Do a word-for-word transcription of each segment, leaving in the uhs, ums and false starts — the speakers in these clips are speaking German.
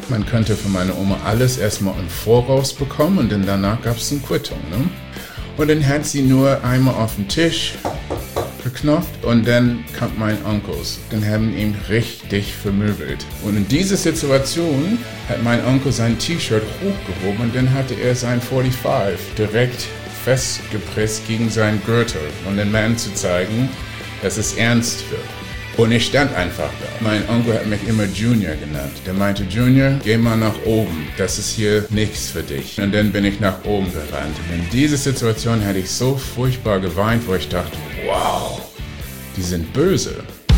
Man könnte von meiner Oma alles erstmal im Voraus bekommen und dann danach gab es eine Quittung. Ne? Und dann hat sie nur einmal auf den Tisch geknopft und dann kam mein Onkel. Dann haben ihn richtig vermöbelt. Und in dieser Situation hat mein Onkel sein T-Shirt hochgehoben und dann hatte er sein fünfundvierzig direkt festgepresst gegen seinen Gürtel, um den Mann zu zeigen, dass es ernst wird. Und ich stand einfach da. Mein Onkel hat mich immer Junior genannt. Der meinte, Junior, geh mal nach oben. Das ist hier nichts für dich. Und dann bin ich nach oben gerannt. Und in dieser Situation hatte ich so furchtbar geweint, wo ich dachte, wow, die sind böse.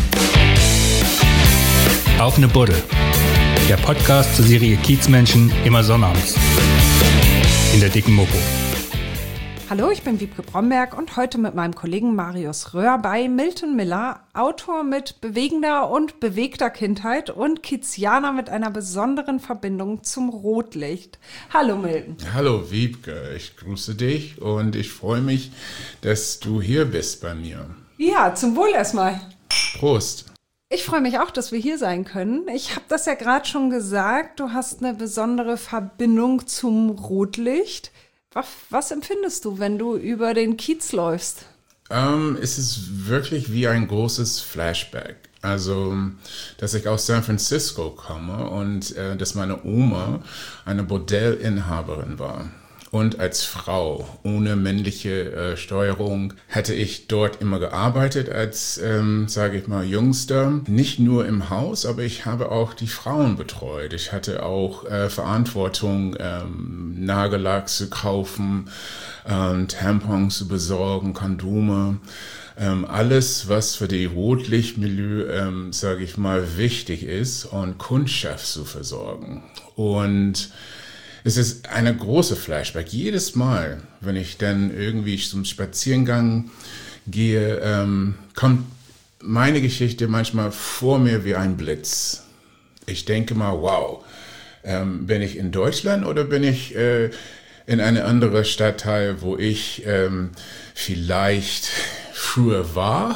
Auf ne Buddel. Der Podcast zur Serie Kiezmenschen immer sonnabends. In der dicken Mopo. Hallo, ich bin Wiebke Bromberg und heute mit meinem Kollegen Marius Röhr bei Milton Miller, Autor mit bewegender und bewegter Kindheit und Kiezianer mit einer besonderen Verbindung zum Rotlicht. Hallo Milton. Hallo Wiebke, ich grüße dich und ich freue mich, dass du hier bist bei mir. Ja, zum Wohl erstmal. Prost. Ich freue mich auch, dass wir hier sein können. Ich habe das ja gerade schon gesagt, du hast eine besondere Verbindung zum Rotlicht. Was, was empfindest du, wenn du über den Kiez läufst? Um, es ist wirklich wie ein großes Flashback. Also, dass ich aus San Francisco komme und äh, dass meine Oma eine Bordellinhaberin war. Und als Frau ohne männliche äh, Steuerung hätte ich dort immer gearbeitet als, ähm, sage ich mal, Jüngster. Nicht nur im Haus, aber ich habe auch die Frauen betreut. Ich hatte auch äh, Verantwortung, ähm, Nagellack zu kaufen, ähm, Tampons zu besorgen, Kondome. Ähm, alles, was für die Rotlichtmilieu, ähm, sage ich mal, wichtig ist und Kundschaft zu versorgen. Und es ist eine große Flashback. Jedes Mal, wenn ich dann irgendwie zum Spaziergang gehe, ähm, kommt meine Geschichte manchmal vor mir wie ein Blitz. Ich denke mal, wow, ähm, bin ich in Deutschland oder bin ich äh, in eine andere Stadtteil, wo ich ähm, vielleicht früher war?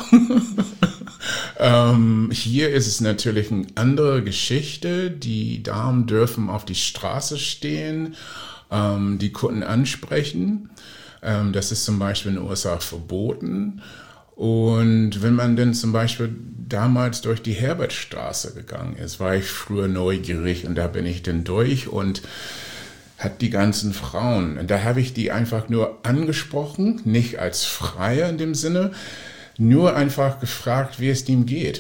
Ähm, hier ist es natürlich eine andere Geschichte. Die Damen dürfen auf die Straße stehen, ähm, die Kunden ansprechen. Ähm, das ist zum Beispiel in den U S A verboten. Und wenn man dann zum Beispiel damals durch die Herbertstraße gegangen ist, war ich früher neugierig und da bin ich dann durch und hat die ganzen Frauen. Und da habe ich die einfach nur angesprochen, nicht als Freier in dem Sinne, nur einfach gefragt, wie es ihm geht,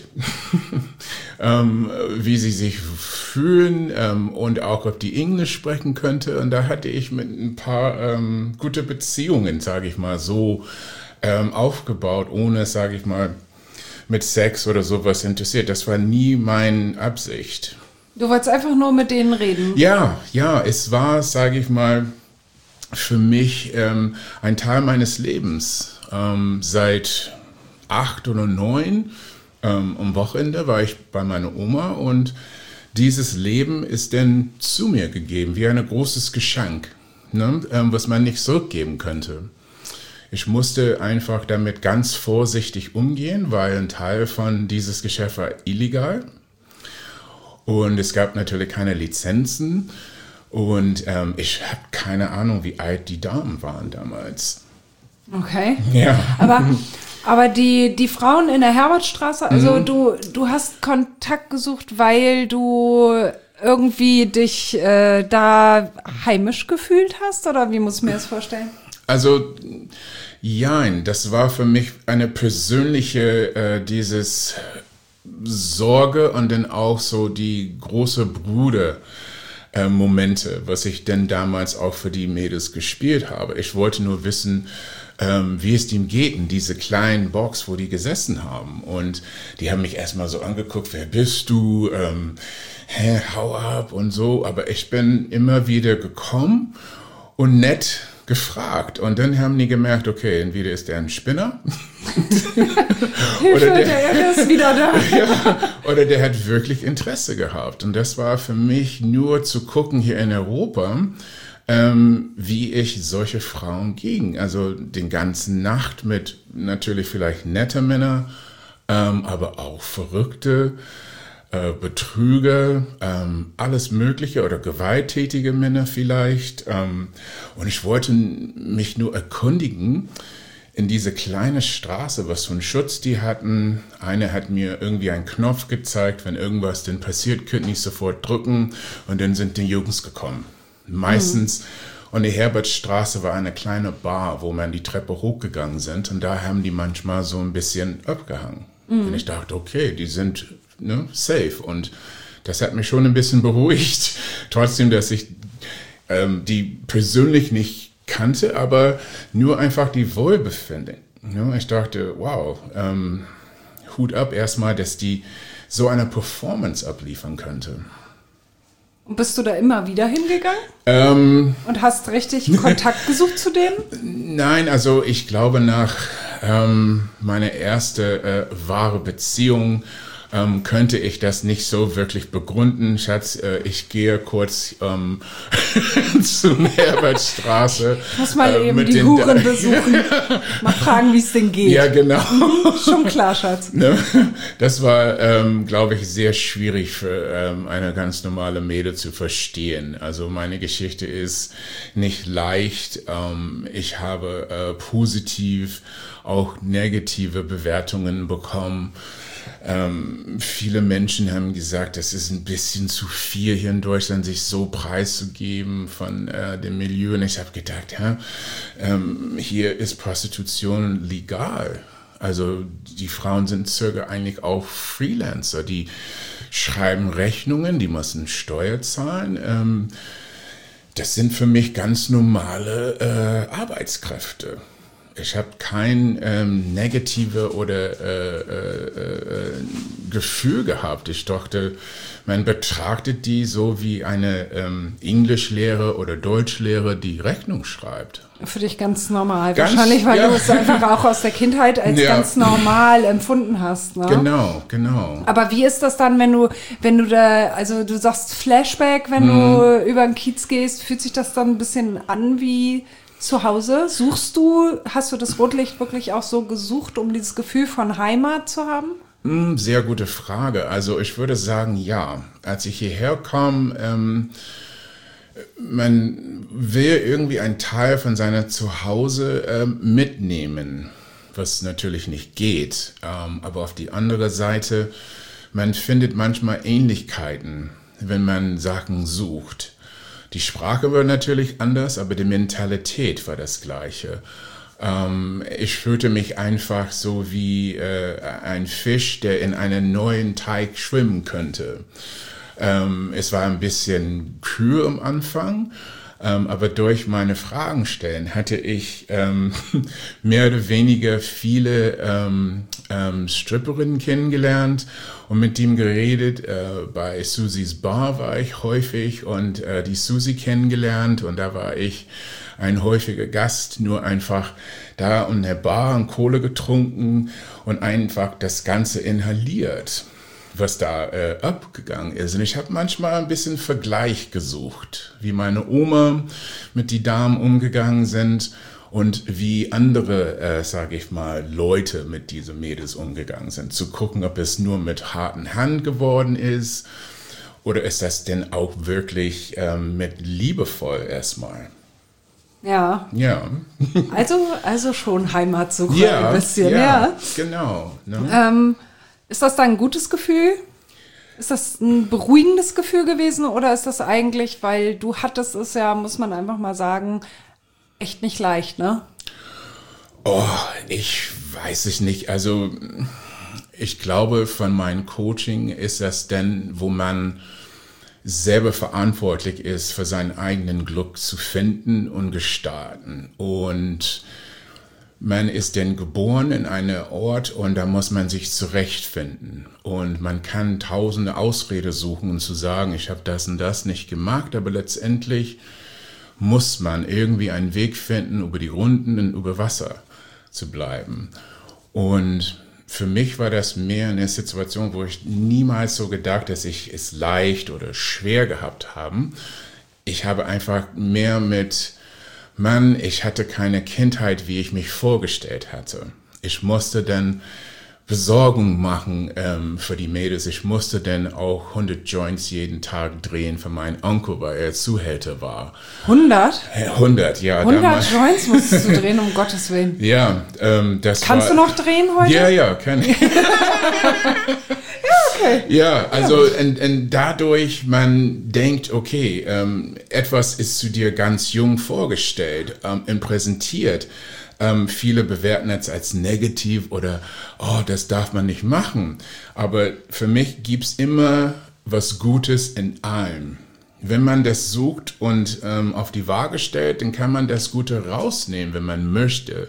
ähm, wie sie sich fühlen ähm, und auch, ob die Englisch sprechen könnte. Und da hatte ich mit ein paar ähm, gute Beziehungen, sage ich mal, so ähm, aufgebaut, ohne, sage ich mal, mit Sex oder sowas interessiert. Das war nie meine Absicht. Du wolltest einfach nur mit denen reden? Ja, ja, es war, sage ich mal, für mich ähm, ein Teil meines Lebens. Ähm, seit acht oder neun ähm, am Wochenende war ich bei meiner Oma und dieses Leben ist dann zu mir gegeben, wie ein großes Geschenk, ne, ähm, was man nicht zurückgeben könnte. Ich musste einfach damit ganz vorsichtig umgehen, weil ein Teil von dieses Geschäft war illegal und es gab natürlich keine Lizenzen und ähm, ich habe keine Ahnung, wie alt die Damen waren damals. Okay. Ja. Aber Aber die, die Frauen in der Herbertstraße, also Mhm. du, du hast Kontakt gesucht, weil du irgendwie dich äh, da heimisch gefühlt hast? Oder wie muss ich mir das vorstellen? Also, jein, das war für mich eine persönliche, äh, dieses Sorge und dann auch so die große Bruder äh, Momente, was ich denn damals auch für die Mädels gespielt habe. Ich wollte nur wissen, Ähm, wie es ihm geht in diese kleinen Box, wo die gesessen haben. Und die haben mich erstmal so angeguckt, wer bist du? Ähm, hä, hau ab und so. Aber ich bin immer wieder gekommen und nett gefragt. Und dann haben die gemerkt, okay, entweder ist der ein Spinner. Hilfe, der, der ist wieder da. Ja, oder der hat wirklich Interesse gehabt. Und das war für mich nur zu gucken hier in Europa, Ähm, wie ich solche Frauen ging. Also den ganzen Nacht mit natürlich vielleicht nette Männer, ähm, aber auch Verrückte. äh, Betrüger, ähm, alles Mögliche oder gewalttätige Männer vielleicht. Ähm, und ich wollte mich nur erkundigen, in diese kleine Straße, was für einen Schutz die hatten. Eine hat mir irgendwie einen Knopf gezeigt, wenn irgendwas denn passiert, könnte ich sofort drücken und dann sind die Jungs gekommen. Meistens. Mhm. Und die Herbertstraße war eine kleine Bar, wo man die Treppe hochgegangen sind und da haben die manchmal so ein bisschen abgehangen. Mhm. Und ich dachte, okay, die sind ne, safe und das hat mich schon ein bisschen beruhigt. Trotzdem, dass ich ähm, die persönlich nicht kannte, aber nur einfach die Wohlbefinden. Ja, ich dachte, wow, ähm, Hut ab erstmal, dass die so eine Performance abliefern könnte. Und bist du da immer wieder hingegangen? Ähm, Und hast richtig Kontakt gesucht zu denen? Nein, also ich glaube nach ähm, meiner ersten äh, wahre Beziehung Ähm, könnte ich das nicht so wirklich begründen. Schatz, äh, ich gehe kurz ähm, zur Herbertstraße. Ich muss mal äh, eben die Huren besuchen. Mal fragen, wie es denn geht. Ja, genau. Schon klar, Schatz. Ne? Das war, ähm, glaube ich, sehr schwierig für ähm, eine ganz normale Mädel zu verstehen. Also meine Geschichte ist nicht leicht. Ähm, ich habe äh, positiv auch negative Bewertungen bekommen. Ähm, viele Menschen haben gesagt, es ist ein bisschen zu viel hier in Deutschland, sich so preiszugeben von äh, dem Milieu. Und ich habe gedacht, ja, ähm, hier ist Prostitution legal. Also die Frauen sind circa eigentlich auch Freelancer. Die schreiben Rechnungen, die müssen Steuer zahlen. Ähm, das sind für mich ganz normale äh, Arbeitskräfte. Ich habe kein ähm, negative oder äh, äh, äh, Gefühl gehabt. Ich dachte, man betrachtet die so wie eine ähm, Englischlehrer oder Deutschlehrer, die Rechnung schreibt. Für dich ganz normal. Ganz, Wahrscheinlich, weil ja. du es einfach auch aus der Kindheit als ja. ganz normal empfunden hast. Ne? Genau, genau. Aber wie ist das dann, wenn du, wenn du da, also du sagst Flashback, wenn hm. du über den Kiez gehst, fühlt sich das dann ein bisschen an wie zu Hause? Suchst du, hast du das Rotlicht wirklich auch so gesucht, um dieses Gefühl von Heimat zu haben? Sehr gute Frage. Also ich würde sagen, ja. Als ich hierher kam, ähm, man will irgendwie einen Teil von seiner Zuhause ähm, mitnehmen, was natürlich nicht geht. Ähm, aber auf die andere Seite, man findet manchmal Ähnlichkeiten, wenn man Sachen sucht. Die Sprache war natürlich anders, aber die Mentalität war das Gleiche. Ähm, ich fühlte mich einfach so wie äh, ein Fisch, der in einen neuen Teig schwimmen könnte. Ähm, es war ein bisschen kühl am Anfang, ähm, aber durch meine Fragen stellen hatte ich ähm, mehr oder weniger viele ähm, ähm, Stripperinnen kennengelernt und mit dem geredet. Äh, bei Susis Bar war ich häufig und äh, die Susi kennengelernt und da war ich ein häufiger Gast, nur einfach da in der Bar und Kohle getrunken und einfach das Ganze inhaliert, was da äh, abgegangen ist. Und ich habe manchmal ein bisschen Vergleich gesucht, wie meine Oma mit die Damen umgegangen sind und wie andere, äh, sage ich mal, Leute mit diesen Mädels umgegangen sind. Zu gucken, ob es nur mit harten Hand geworden ist oder ist das denn auch wirklich ähm, mit liebevoll erstmal. Ja. Ja. Also, also schon Heimatsuche ja, ein bisschen, ja. ja. Genau. Ne? Ähm, ist das dann ein gutes Gefühl? Ist das ein beruhigendes Gefühl gewesen oder ist das eigentlich, weil du hattest es ja, muss man einfach mal sagen, echt nicht leicht, ne? Oh, ich weiß es nicht. Also ich glaube, von meinem Coaching ist das denn, wo man selber verantwortlich ist, für seinen eigenen Glück zu finden und gestalten. Und man ist denn geboren in einem Ort und da muss man sich zurechtfinden. Und man kann tausende Ausreden suchen und zu sagen, ich habe das und das nicht gemacht, aber letztendlich muss man irgendwie einen Weg finden, über die Runden und über Wasser zu bleiben. Und für mich war das mehr eine Situation, wo ich niemals so gedacht, dass ich es leicht oder schwer gehabt habe. Ich habe einfach mehr mit, Mann, ich hatte keine Kindheit, wie ich mich vorgestellt hatte. Ich musste dann Besorgung machen ähm, für die Mädels. Ich musste dann auch hundert Joints jeden Tag drehen für meinen Onkel, weil er Zuhälter war. hundert? hundert, ja. hundert damals. Joints musstest du drehen, um Gottes Willen. Ja, ähm, das Kannst war, du noch drehen heute? Ja, ja, kann ich. Ja, okay. Ja, also und, und dadurch, man denkt, okay, ähm, etwas ist zu dir ganz jung vorgestellt ähm, und präsentiert. Ähm, viele bewerten es als negativ oder, oh, das darf man nicht machen. Aber für mich gibt's immer was Gutes in allem. Wenn man das sucht und ähm, auf die Waage stellt, dann kann man das Gute rausnehmen, wenn man möchte.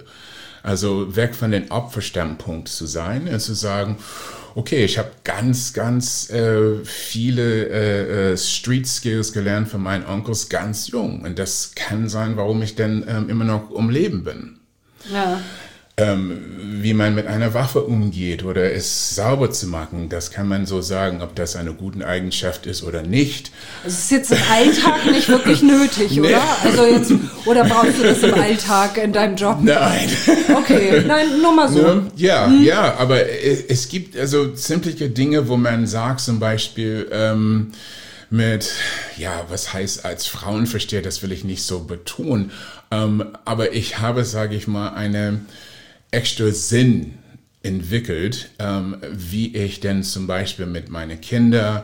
Also weg von dem Opferstandpunkt zu sein und zu sagen, okay, ich habe ganz, ganz äh, viele äh, äh, Street Skills gelernt von meinen Onkels ganz jung. Und das kann sein, warum ich dann ähm, immer noch am Leben bin. Ja. Ähm, wie man mit einer Waffe umgeht oder es sauber zu machen, das kann man so sagen, ob das eine gute Eigenschaft ist oder nicht. Es ist jetzt im Alltag nicht wirklich nötig, Nee. oder? Also jetzt, oder brauchst du das im Alltag in deinem Job? Nein. Okay, nein, nur mal so. Ne? Ja, hm. ja, aber es, es gibt also simpliche Dinge, wo man sagt zum Beispiel, ähm, mit, ja, was heißt als Frauenversteher, das will ich nicht so betonen, ähm, aber ich habe, sage ich mal, eine extra Sinn entwickelt, ähm, wie ich denn zum Beispiel mit meinen Kindern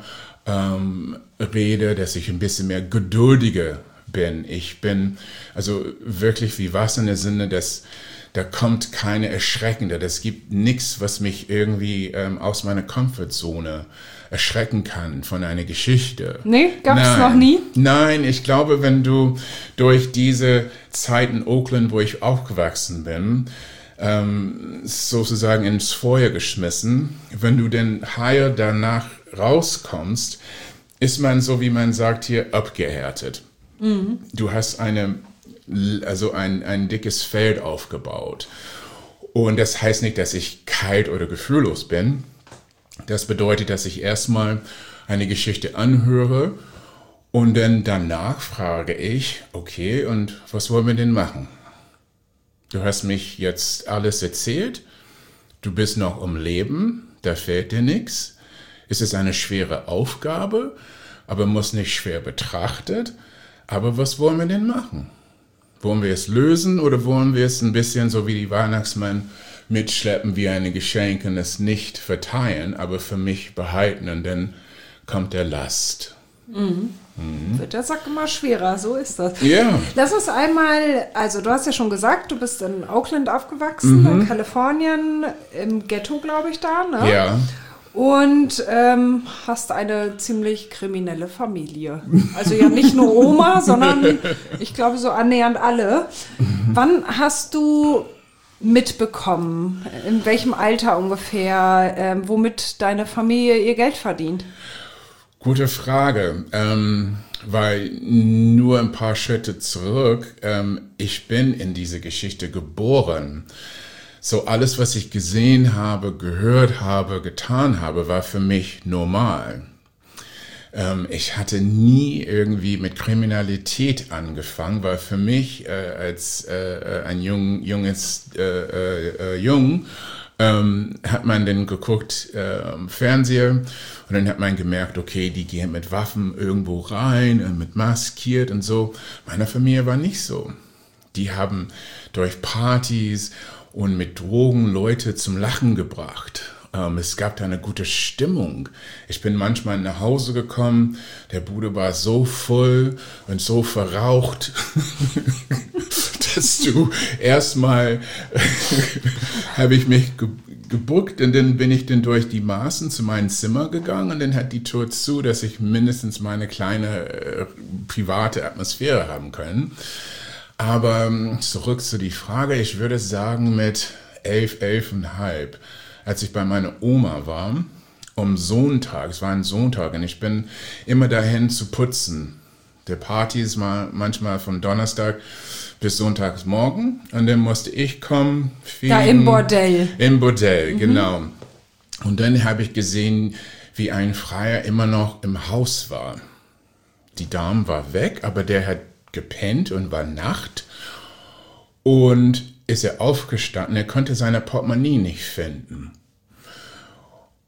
ähm, rede, dass ich ein bisschen mehr geduldiger bin. Ich bin also wirklich wie was in der Sinne, dass da kommt keine Erschreckende. Das gibt nichts, was mich irgendwie ähm, aus meiner Comfortzone erschrecken kann von einer Geschichte. Nee, gab es Nein. noch nie? Nein, ich glaube, wenn du durch diese Zeit in Oakland, wo ich aufgewachsen bin, ähm, sozusagen ins Feuer geschmissen, wenn du denn heil danach rauskommst, ist man, so wie man sagt hier, abgehärtet. Mhm. Du hast eine also ein, ein dickes Feld aufgebaut. Und das heißt nicht, dass ich kalt oder gefühllos bin. Das bedeutet, dass ich erstmal eine Geschichte anhöre und dann danach frage ich, okay, und was wollen wir denn machen? Du hast mich jetzt alles erzählt, du bist noch am Leben, da fehlt dir nichts. Es ist eine schwere Aufgabe, aber muss nicht schwer betrachtet. Aber was wollen wir denn machen? Wollen wir es lösen oder wollen wir es ein bisschen so wie die Weihnachtsmann mitschleppen wie eine Geschenk und es nicht verteilen, aber für mich behalten und dann kommt der Last. Mhm. Mhm. Wird der Sack immer schwerer, so ist das. Ja. Lass uns einmal, also du hast ja schon gesagt, du bist in Oakland aufgewachsen, mhm. in Kalifornien, im Ghetto, glaube ich, da, ne? Ja. Und ähm, hast eine ziemlich kriminelle Familie. Also ja nicht nur Oma, sondern ich glaube so annähernd alle. Mhm. Wann hast du mitbekommen, in welchem Alter ungefähr, ähm, womit deine Familie ihr Geld verdient? Gute Frage, ähm, weil nur ein paar Schritte zurück, ähm, ich bin in diese Geschichte geboren. So alles, was ich gesehen habe, gehört habe, getan habe, war für mich normal. Ähm, ich hatte nie irgendwie mit Kriminalität angefangen, weil für mich äh, als äh, ein jung, junges äh, äh, Jung ähm, hat man dann geguckt äh, im Fernseher und dann hat man gemerkt, okay, die gehen mit Waffen irgendwo rein und mit maskiert und so. Meine Familie war nicht so. Die haben durch Partys und mit Drogen Leute zum Lachen gebracht. Ähm, es gab da eine gute Stimmung. Ich bin manchmal nach Hause gekommen, der Bude war so voll und so verraucht, dass du erstmal habe ich mich ge- gebuckt und dann bin ich dann durch die Maßen zu meinem Zimmer gegangen und dann hat die Tür zu, dass ich mindestens meine kleine äh, private Atmosphäre haben können. Aber zurück zu die Frage, ich würde sagen mit elf, elfeinhalb, als ich bei meiner Oma war, um Sonntag, es war ein Sonntag und ich bin immer dahin zu putzen. Der Party ist mal manchmal von Donnerstag bis Sonntagsmorgen und dann musste ich kommen. Fegen, da im Bordell. Im Bordell, mhm. Genau. Und dann habe ich gesehen, wie ein Freier immer noch im Haus war. Die Dame war weg, aber der hat gepennt und war Nacht und ist er aufgestanden, er konnte seine Portemonnaie nicht finden.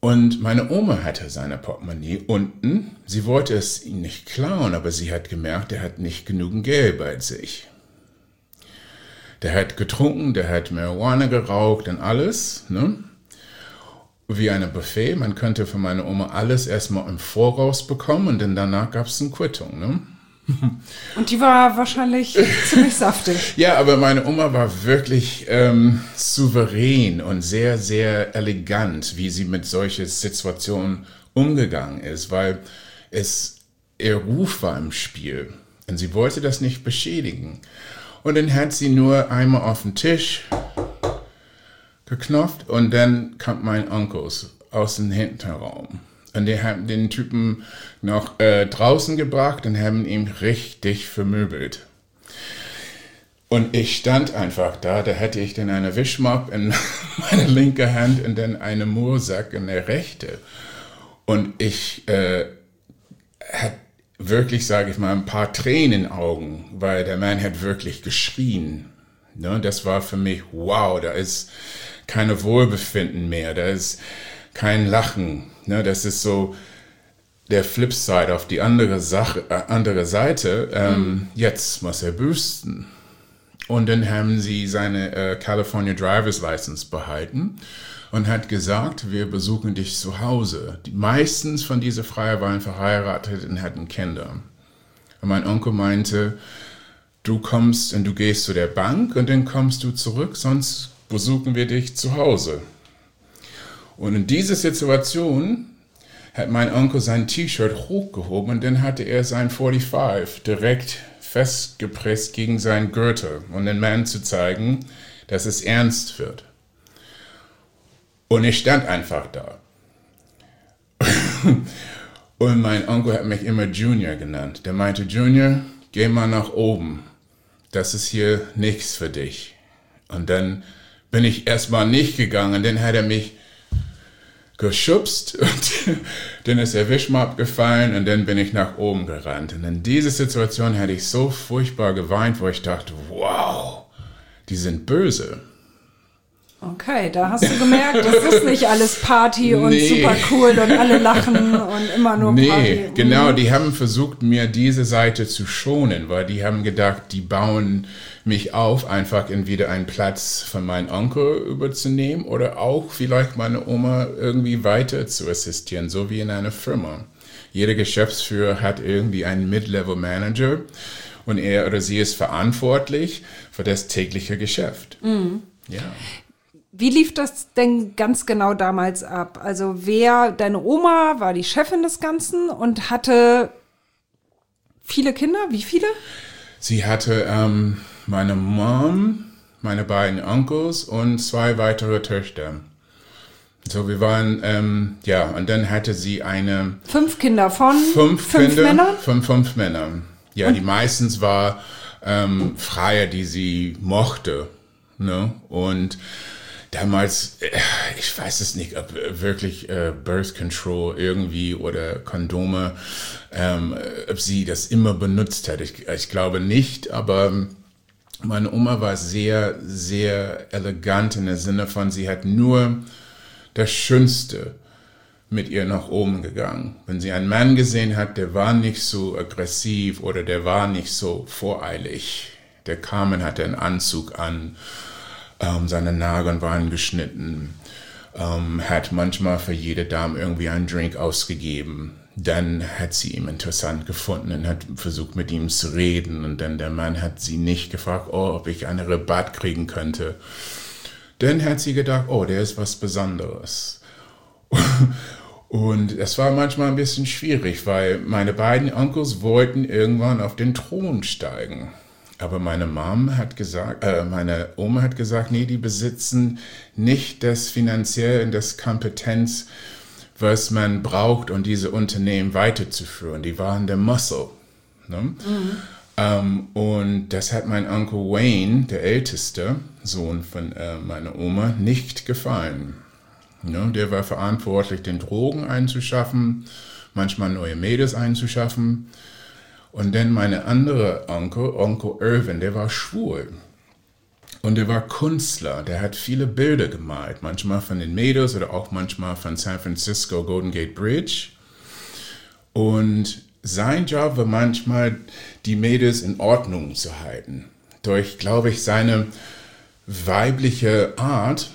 Und meine Oma hatte seine Portemonnaie unten. Sie wollte es ihm nicht klauen, aber sie hat gemerkt, er hat nicht genügend Geld bei sich. Der hat getrunken, der hat Marihuana geraucht und alles, ne? Wie ein Buffet. Man könnte von meiner Oma alles erstmal im Voraus bekommen und dann danach gab es eine Quittung, ne? Und die war wahrscheinlich ziemlich saftig. Ja, aber meine Oma war wirklich ähm, souverän und sehr, sehr elegant, wie sie mit solchen Situationen umgegangen ist, weil es ihr Ruf war im Spiel und sie wollte das nicht beschädigen. Und dann hat sie nur einmal auf den Tisch geknopft und dann kam mein Onkel aus dem Hinterraum. Und die haben den Typen noch äh, draußen gebracht und haben ihn richtig vermöbelt. Und ich stand einfach da, da hatte ich dann eine Wischmopp in meine linke Hand und dann eine Moorsack in der rechte. Und ich äh, hatte wirklich, sage ich mal, ein paar Tränen in den Augen, weil der Mann hat wirklich geschrien. Ne? Das war für mich, wow, da ist keine Wohlbefinden mehr, da ist kein Lachen. Ne? Das ist so der Flipside auf die andere Sache, äh, andere Seite. Ähm, mhm. Jetzt muss er büßen. Und dann haben sie seine äh, California Driver's License behalten und hat gesagt, wir besuchen dich zu Hause. Die meistens von diesen Freier waren verheiratet und hatten Kinder. Und mein Onkel meinte, du kommst und du gehst zu der Bank und dann kommst du zurück, sonst besuchen wir dich zu Hause. Und in dieser Situation hat mein Onkel sein T-Shirt hochgehoben und dann hatte er sein fünfundvierzig direkt festgepresst gegen seinen Gürtel, um den Mann zu zeigen, dass es ernst wird. Und ich stand einfach da. Und mein Onkel hat mich immer Junior genannt. Der meinte, Junior, geh mal nach oben. Das ist hier nichts für dich. Und dann bin ich erstmal nicht gegangen. Dann hat er mich geschubst und dann ist der Wischmopp gefallen und dann bin ich nach oben gerannt. Und in dieser Situation hatte ich so furchtbar geweint, wo ich dachte, wow, die sind böse. Okay, da hast du gemerkt, das ist nicht alles Party und nee. Super cool und alle lachen und immer nur nee, Party. Nee, genau, die haben versucht, mir diese Seite zu schonen, weil die haben gedacht, die bauen mich auf, einfach entweder einen Platz von meinem Onkel überzunehmen oder auch vielleicht meine Oma irgendwie weiter zu assistieren, so wie in einer Firma. Jeder Geschäftsführer hat irgendwie einen Mid-Level-Manager und er oder sie ist verantwortlich für das tägliche Geschäft. Mhm. Ja. Wie lief das denn ganz genau damals ab? Also wer, deine Oma war die Chefin des Ganzen und hatte viele Kinder? Wie viele? Sie hatte ähm, meine Mom, meine beiden Onkels und zwei weitere Töchter. So, wir waren, ähm, ja, und dann hatte sie eine... Fünf Kinder von fünf, fünf Kinder, Männern? Von fünf Männern. Ja, und die meistens war ähm, Freier, die sie mochte. Ne? Und damals, ich weiß es nicht, ob wirklich äh, Birth Control irgendwie oder Kondome, ähm, ob sie das immer benutzt hat. Ich, ich glaube nicht, aber meine Oma war sehr, sehr elegant in dem Sinne von, sie hat nur das Schönste mit ihr nach oben gegangen. Wenn sie einen Mann gesehen hat, der war nicht so aggressiv oder der war nicht so voreilig. Der kam und hatte einen Anzug an. Um, seine Nagel waren geschnitten, um, hat manchmal für jede Dame irgendwie einen Drink ausgegeben. Dann hat sie ihn interessant gefunden und hat versucht, mit ihm zu reden. Und dann der Mann hat sie nicht gefragt, oh, ob ich einen Rabatt kriegen könnte. Dann hat sie gedacht, oh, der ist was Besonderes. Und es war manchmal ein bisschen schwierig, weil meine beiden Onkels wollten irgendwann auf den Thron steigen. Aber meine Mom hat gesagt, äh, meine Oma hat gesagt, nee, die besitzen nicht das Finanziell und das Kompetenz, was man braucht, um diese Unternehmen weiterzuführen. Die waren der Muscle. Ne? Mhm. Ähm, und das hat mein Onkel Wayne, der älteste Sohn von äh, meiner Oma, nicht gefallen. Ne? Der war verantwortlich, den Drogen einzuschaffen, manchmal neue Mädels einzuschaffen. Und dann meine andere Onkel, Onkel Irvin, der war schwul. Und er war Künstler, der hat viele Bilder gemalt, manchmal von den Mädels oder auch manchmal von San Francisco Golden Gate Bridge. Und sein Job war manchmal, die Mädels in Ordnung zu halten. Durch, glaube ich, seine weibliche Art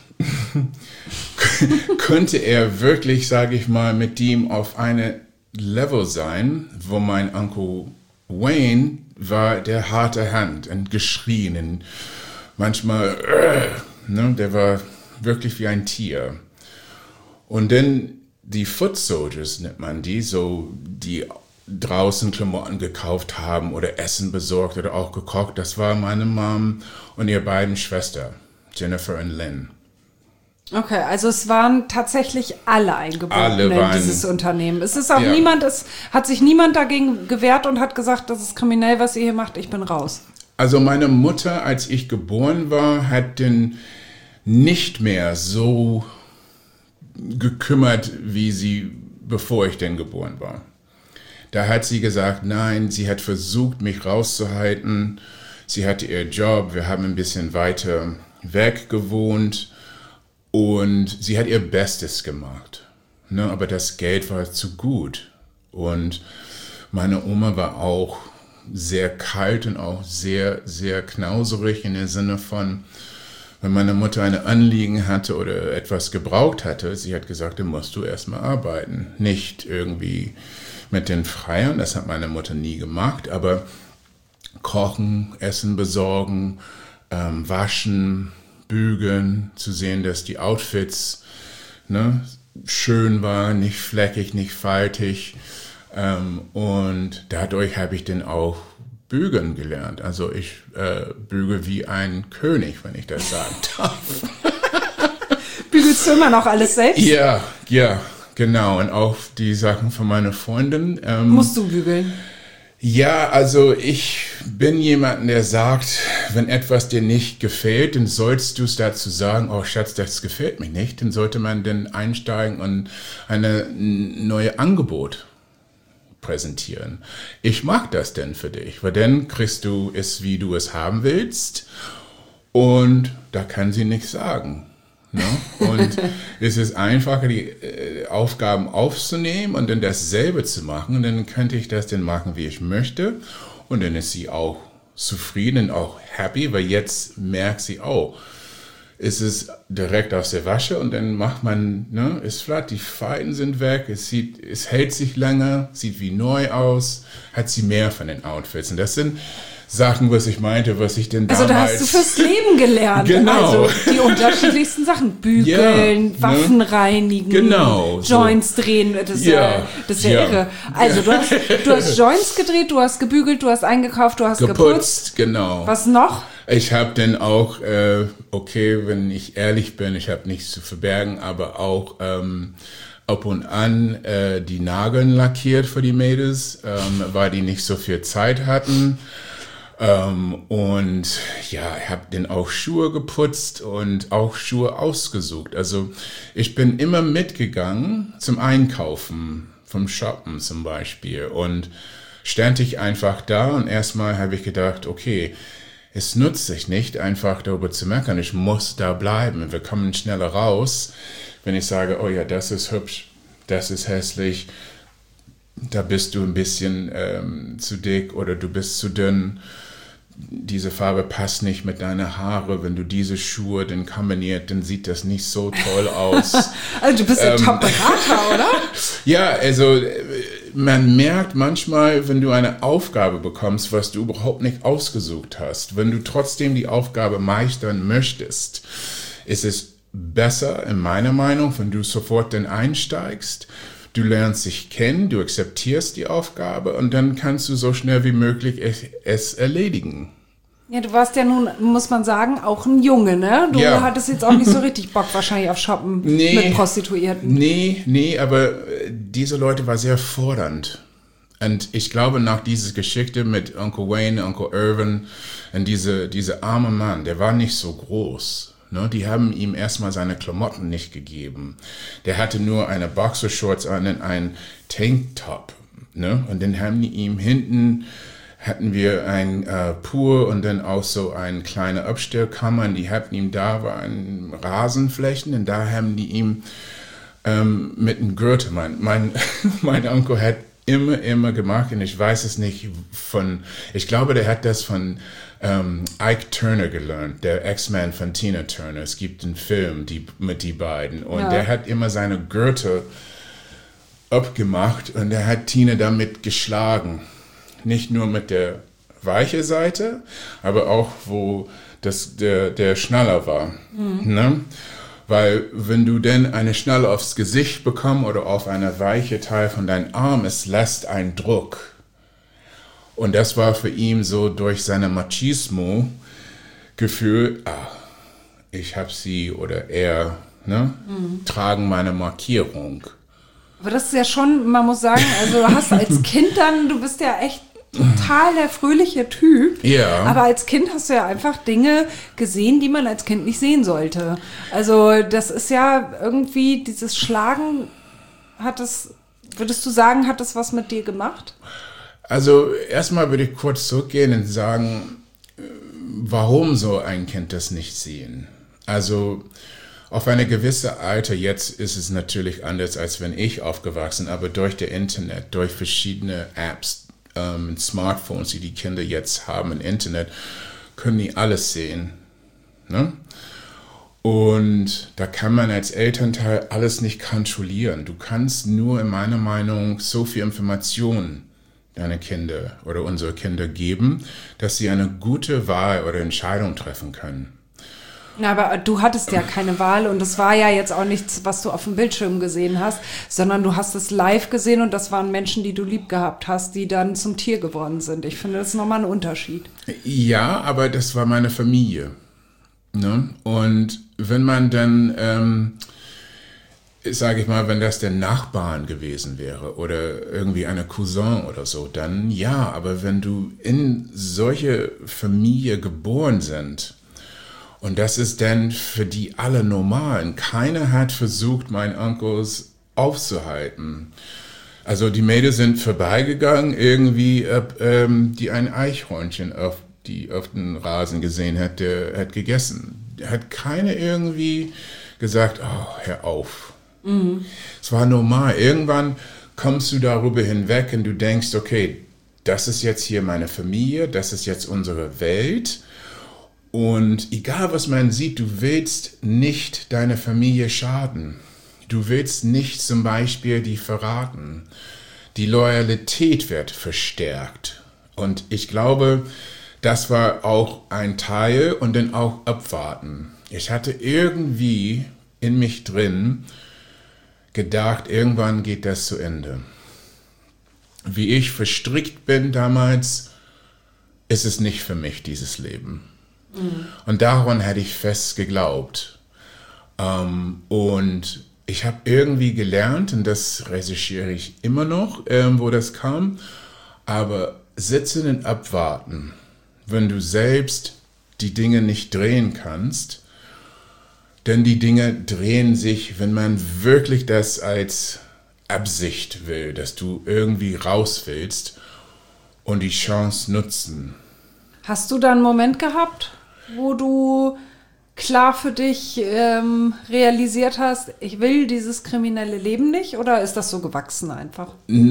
könnte er wirklich, sage ich mal, mit ihm auf eine Level sein, wo mein Onkel Wayne war der harte Hand und geschrien und manchmal, äh, ne, der war wirklich wie ein Tier. Und dann die Foot Soldiers nennt man die, so die draußen Klamotten gekauft haben oder Essen besorgt oder auch gekocht. Das war meine Mom und ihre beiden Schwestern, Jennifer und Lynn. Okay, also es waren tatsächlich alle eingebunden alle in dieses Unternehmen. Es ist auch ja. niemand, es hat sich niemand dagegen gewehrt und hat gesagt, das ist kriminell, was ihr hier macht, ich bin raus. Also meine Mutter, als ich geboren war, hat den nicht mehr so gekümmert, wie sie, bevor ich denn geboren war. Da hat sie gesagt, nein, sie hat versucht, mich rauszuhalten. Sie hatte ihr Job, wir haben ein bisschen weiter weg gewohnt und sie hat ihr Bestes gemacht. Ne, aber das Geld war zu gut. Und meine Oma war auch sehr kalt und auch sehr, sehr knauserig in dem Sinne von, wenn meine Mutter eine Anliegen hatte oder etwas gebraucht hatte, sie hat gesagt, dann musst du erstmal arbeiten. Nicht irgendwie mit den Freiern, das hat meine Mutter nie gemacht, aber kochen, Essen besorgen, ähm, waschen, bügeln, zu sehen, dass die Outfits ne, schön waren, nicht fleckig, nicht faltig. Ähm, und dadurch habe ich dann auch bügeln gelernt. Also ich äh, bügel wie ein König, wenn ich das sagen darf. Bügelst du immer noch alles selbst? Ja, ja, genau. Und auch die Sachen von meiner Freundin. Ähm, Musst du bügeln? Ja, also ich bin jemand, der sagt, wenn etwas dir nicht gefällt, dann sollst du es dazu sagen, oh Schatz, das gefällt mir nicht. Dann sollte man dann einsteigen und eine neue Angebot präsentieren. Ich mag das denn für dich, weil dann kriegst du es, wie du es haben willst und da kann sie nichts sagen. Ne? Und es ist einfacher, die äh, Aufgaben aufzunehmen und dann dasselbe zu machen und dann könnte ich das dann machen, wie ich möchte und dann ist sie auch zufrieden und auch happy, weil jetzt merkt sie, oh, ist es direkt aus der Wäsche und dann macht man, ne, ist flat, die Falten sind weg, es sieht, es hält sich länger, sieht wie neu aus, hat sie mehr von den Outfits. Und das sind Sachen, was ich meinte, was ich denn damals... Also da hast du fürs Leben gelernt. Genau. Also die unterschiedlichsten Sachen. Bügeln, ja, Waffen ne? reinigen, genau, Joints so. drehen. Das, ja, äh, das ist ja, ja irre. Also du hast, du hast Joints gedreht, du hast gebügelt, du hast eingekauft, du hast geputzt. Geputzt, genau. Was noch? Ich habe dann auch, äh, okay, wenn ich ehrlich bin, ich habe nichts zu verbergen, aber auch ähm, ab und an äh, die Nageln lackiert für die Mädels, ähm, weil die nicht so viel Zeit hatten. Ähm, und ja, ich habe dann auch Schuhe geputzt und auch Schuhe ausgesucht. Also ich bin immer mitgegangen zum Einkaufen, vom Shoppen zum Beispiel. Und stand ich einfach da und erstmal habe ich gedacht, okay, es nutzt sich nicht, einfach darüber zu meckern. Ich muss da bleiben. Wir kommen schneller raus, wenn ich sage, oh ja, das ist hübsch, das ist hässlich, da bist du ein bisschen ähm, zu dick oder du bist zu dünn. Diese Farbe passt nicht mit deinen Haare. Wenn du diese Schuhe dann kombiniert, dann sieht das nicht so toll aus. Also du bist ein ähm, Top-Berater, oder? Ja, also man merkt manchmal, wenn du eine Aufgabe bekommst, was du überhaupt nicht ausgesucht hast, wenn du trotzdem die Aufgabe meistern möchtest, ist es besser, in meiner Meinung, wenn du sofort dann einsteigst. Du lernst dich kennen, du akzeptierst die Aufgabe und dann kannst du so schnell wie möglich es, es erledigen. Ja, du warst ja nun, muss man sagen, auch ein Junge, ne? Du ja. hattest jetzt auch nicht so richtig Bock wahrscheinlich auf Shoppen nee, mit Prostituierten. Nee, nee, aber diese Leute waren sehr fordernd. Und ich glaube, nach dieser Geschichte mit Onkel Wayne, Onkel Irvin und diese, diese arme Mann, der war nicht so groß. Ne, die haben ihm erstmal seine Klamotten nicht gegeben. Der hatte nur eine Boxershorts an und einen Tanktop. Ne? Und dann haben die ihm hinten hatten wir ein äh, Pool und dann auch so eine kleine Abstellkammer. Und die hatten ihm da war ein Rasenflächen und da haben die ihm ähm, mit einem Gürtel, mein, mein, mein Onkel hat immer, immer gemacht und ich weiß es nicht von, ich glaube, der hat das von ähm, Ike Turner gelernt, der Ex-Man von Tina Turner. Es gibt einen Film die, mit die beiden und ja. Der hat immer seine Gürtel abgemacht und er hat Tina damit geschlagen. Nicht nur mit der weichen Seite, aber auch wo das, der, der Schnaller war. Mhm. Ne? Weil wenn du denn eine Schnalle aufs Gesicht bekommst oder auf eine weiche Teil von deinem Arm, es lässt einen Druck. Und das war für ihn so durch seine Machismo-Gefühl, ah, ich habe sie oder er, ne, mhm. tragen meine Markierung. Aber das ist ja schon, man muss sagen, also du hast als Kind dann, du bist ja echt total der fröhliche Typ. Ja. Aber als Kind hast du ja einfach Dinge gesehen, die man als Kind nicht sehen sollte. Also das ist ja irgendwie, dieses Schlagen, hat es, würdest du sagen, hat das was mit dir gemacht? Also erstmal würde ich kurz zurückgehen und sagen, warum soll ein Kind das nicht sehen? Also auf eine gewisse Alter, jetzt ist es natürlich anders, als wenn ich aufgewachsen, aber durch das Internet, durch verschiedene Apps, ähm, Smartphones, die die Kinder jetzt haben im Internet, können die alles sehen. Ne? Und da kann man als Elternteil alles nicht kontrollieren. Du kannst nur in meiner Meinung so viel Information deine Kinder oder unsere Kinder geben, dass sie eine gute Wahl oder Entscheidung treffen können. Na, aber du hattest ja keine Wahl und das war ja jetzt auch nichts, was du auf dem Bildschirm gesehen hast, sondern du hast es live gesehen und das waren Menschen, die du lieb gehabt hast, die dann zum Tier geworden sind. Ich finde, das ist nochmal ein Unterschied. Ja, aber das war meine Familie. Ne? Und wenn man dann, ähm, sage ich mal, wenn das der Nachbarn gewesen wäre oder irgendwie eine Cousin oder so, dann ja. Aber wenn du in solche Familie geboren sind, und das ist dann für die alle normal. Keiner hat versucht, meinen Onkels aufzuhalten. Also die Mädels sind vorbeigegangen, irgendwie, ähm, die ein Eichhörnchen auf, die auf den Rasen gesehen hat, der hat gegessen. Hat keiner irgendwie gesagt, oh, hör auf. Mhm. Es war normal. Irgendwann kommst du darüber hinweg und du denkst, okay, das ist jetzt hier meine Familie, das ist jetzt unsere Welt. Und egal, was man sieht, du willst nicht deiner Familie schaden. Du willst nicht zum Beispiel die verraten. Die Loyalität wird verstärkt. Und ich glaube, das war auch ein Teil und dann auch abwarten. Ich hatte irgendwie in mich drin gedacht, irgendwann geht das zu Ende. Wie ich verstrickt bin damals, ist es nicht für mich, dieses Leben. Mhm. Und daran hätte ich fest geglaubt. Ähm, und ich habe irgendwie gelernt, und das recherchiere ich immer noch, ähm, wo das kam, aber sitzen und abwarten, wenn du selbst die Dinge nicht drehen kannst, denn die Dinge drehen sich, wenn man wirklich das als Absicht will, dass du irgendwie raus willst und die Chance nutzen. Hast du da einen Moment gehabt, wo du klar für dich ähm, realisiert hast, ich will dieses kriminelle Leben nicht, oder ist das so gewachsen einfach?